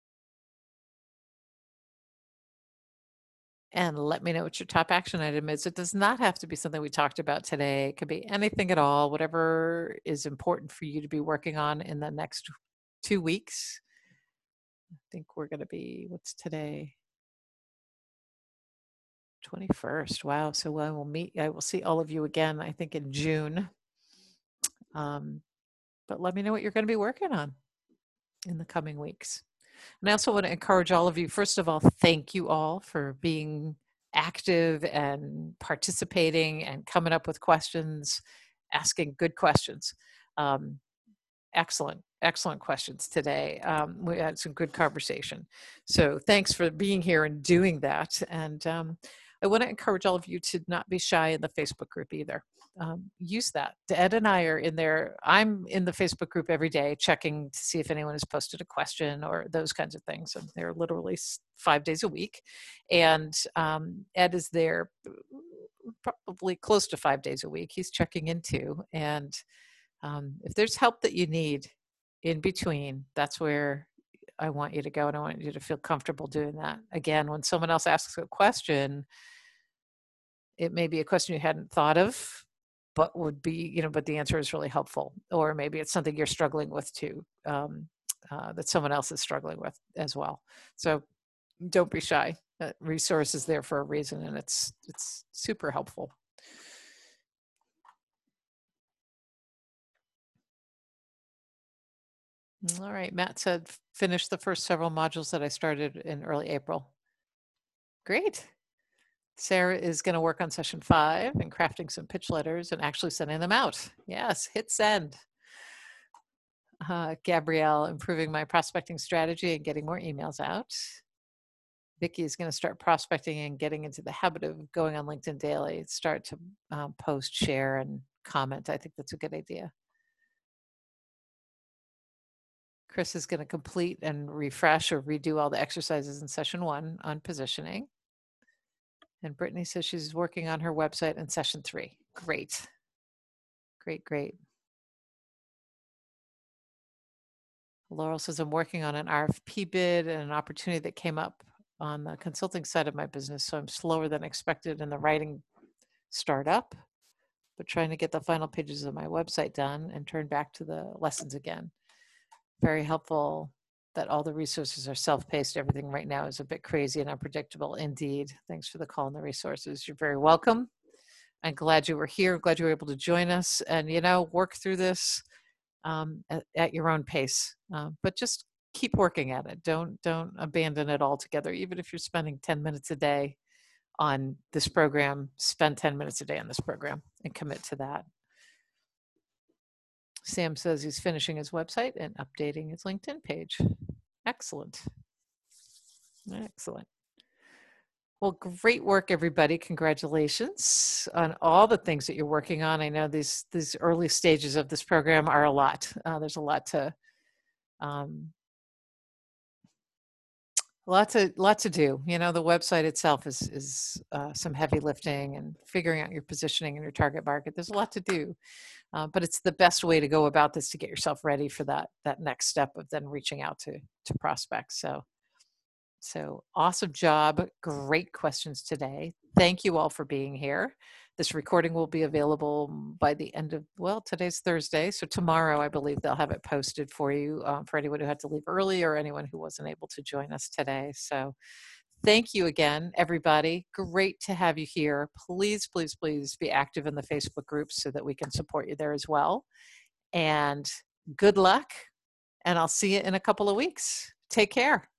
And let me know what your top action item is. It does not have to be something we talked about today. It could be anything at all, whatever is important for you to be working on in the next two weeks. I think we're going to be, what's today? twenty-first. Wow. So I will meet, I will see all of you again, I think in June. Um, but let me know what you're going to be working on in the coming weeks. And I also want to encourage all of you, first of all, thank you all for being active and participating and coming up with questions, asking good questions. Um, excellent, excellent questions today. Um, we had some good conversation. So thanks for being here and doing that. And um, I want to encourage all of you to not be shy in the Facebook group either. Um, use that. Ed and I are in there. I'm in the Facebook group every day, checking to see if anyone has posted a question or those kinds of things. And they're literally five days a week. And um, Ed is there probably close to five days a week. He's checking in too. And um, if there's help that you need in between, that's where I want you to go. And I want you to feel comfortable doing that. Again, when someone else asks a question, it may be a question you hadn't thought of, but would be, you know, but the answer is really helpful. Or maybe it's something you're struggling with too, um, uh, that someone else is struggling with as well. So don't be shy. That resource is there for a reason, and it's it's super helpful. All right, Matt said finish the first several modules that I started in early April. Great. Sarah is going to work on session five and crafting some pitch letters and actually sending them out. Yes, hit send. Uh, Gabrielle, improving my prospecting strategy and getting more emails out. Vicki is going to start prospecting and getting into the habit of going on LinkedIn daily. Start to um, post, share, and comment. I think that's a good idea. Chris is going to complete and refresh or redo all the exercises in session one on positioning. And Brittany says she's working on her website in session three. Great. Great, great. Laurel says I'm working on an R F P bid and an opportunity that came up on the consulting side of my business. So I'm slower than expected in the writing startup, but trying to get the final pages of my website done and turn back to the lessons again. Very helpful that all the resources are self-paced. Everything right now is a bit crazy and unpredictable indeed. Thanks for the call and the resources. You're very welcome. I'm glad you were here. Glad you were able to join us and, you know, work through this um, at, at your own pace. Uh, but just keep working at it. Don't, don't abandon it altogether. Even if you're spending ten minutes a day on this program, spend ten minutes a day on this program and commit to that. Sam says he's finishing his website and updating his LinkedIn page. Excellent. Excellent. Well, great work, everybody. Congratulations on all the things that you're working on. I know these these early stages of this program are a lot. Uh, there's a lot to um, a lot to lot to do. You know, the website itself is is uh, some heavy lifting and figuring out your positioning in your target market. There's a lot to do. Uh, but it's the best way to go about this to get yourself ready for that that next step of then reaching out to to prospects. So, so awesome job. Great questions today. Thank you all for being here. This recording will be available by the end of, well, today's Thursday. So tomorrow, I believe they'll have it posted for you um, for anyone who had to leave early or anyone who wasn't able to join us today. So thank you again, everybody. Great to have you here. Please, please, please be active in the Facebook groups so that we can support you there as well. And good luck, and I'll see you in a couple of weeks. Take care.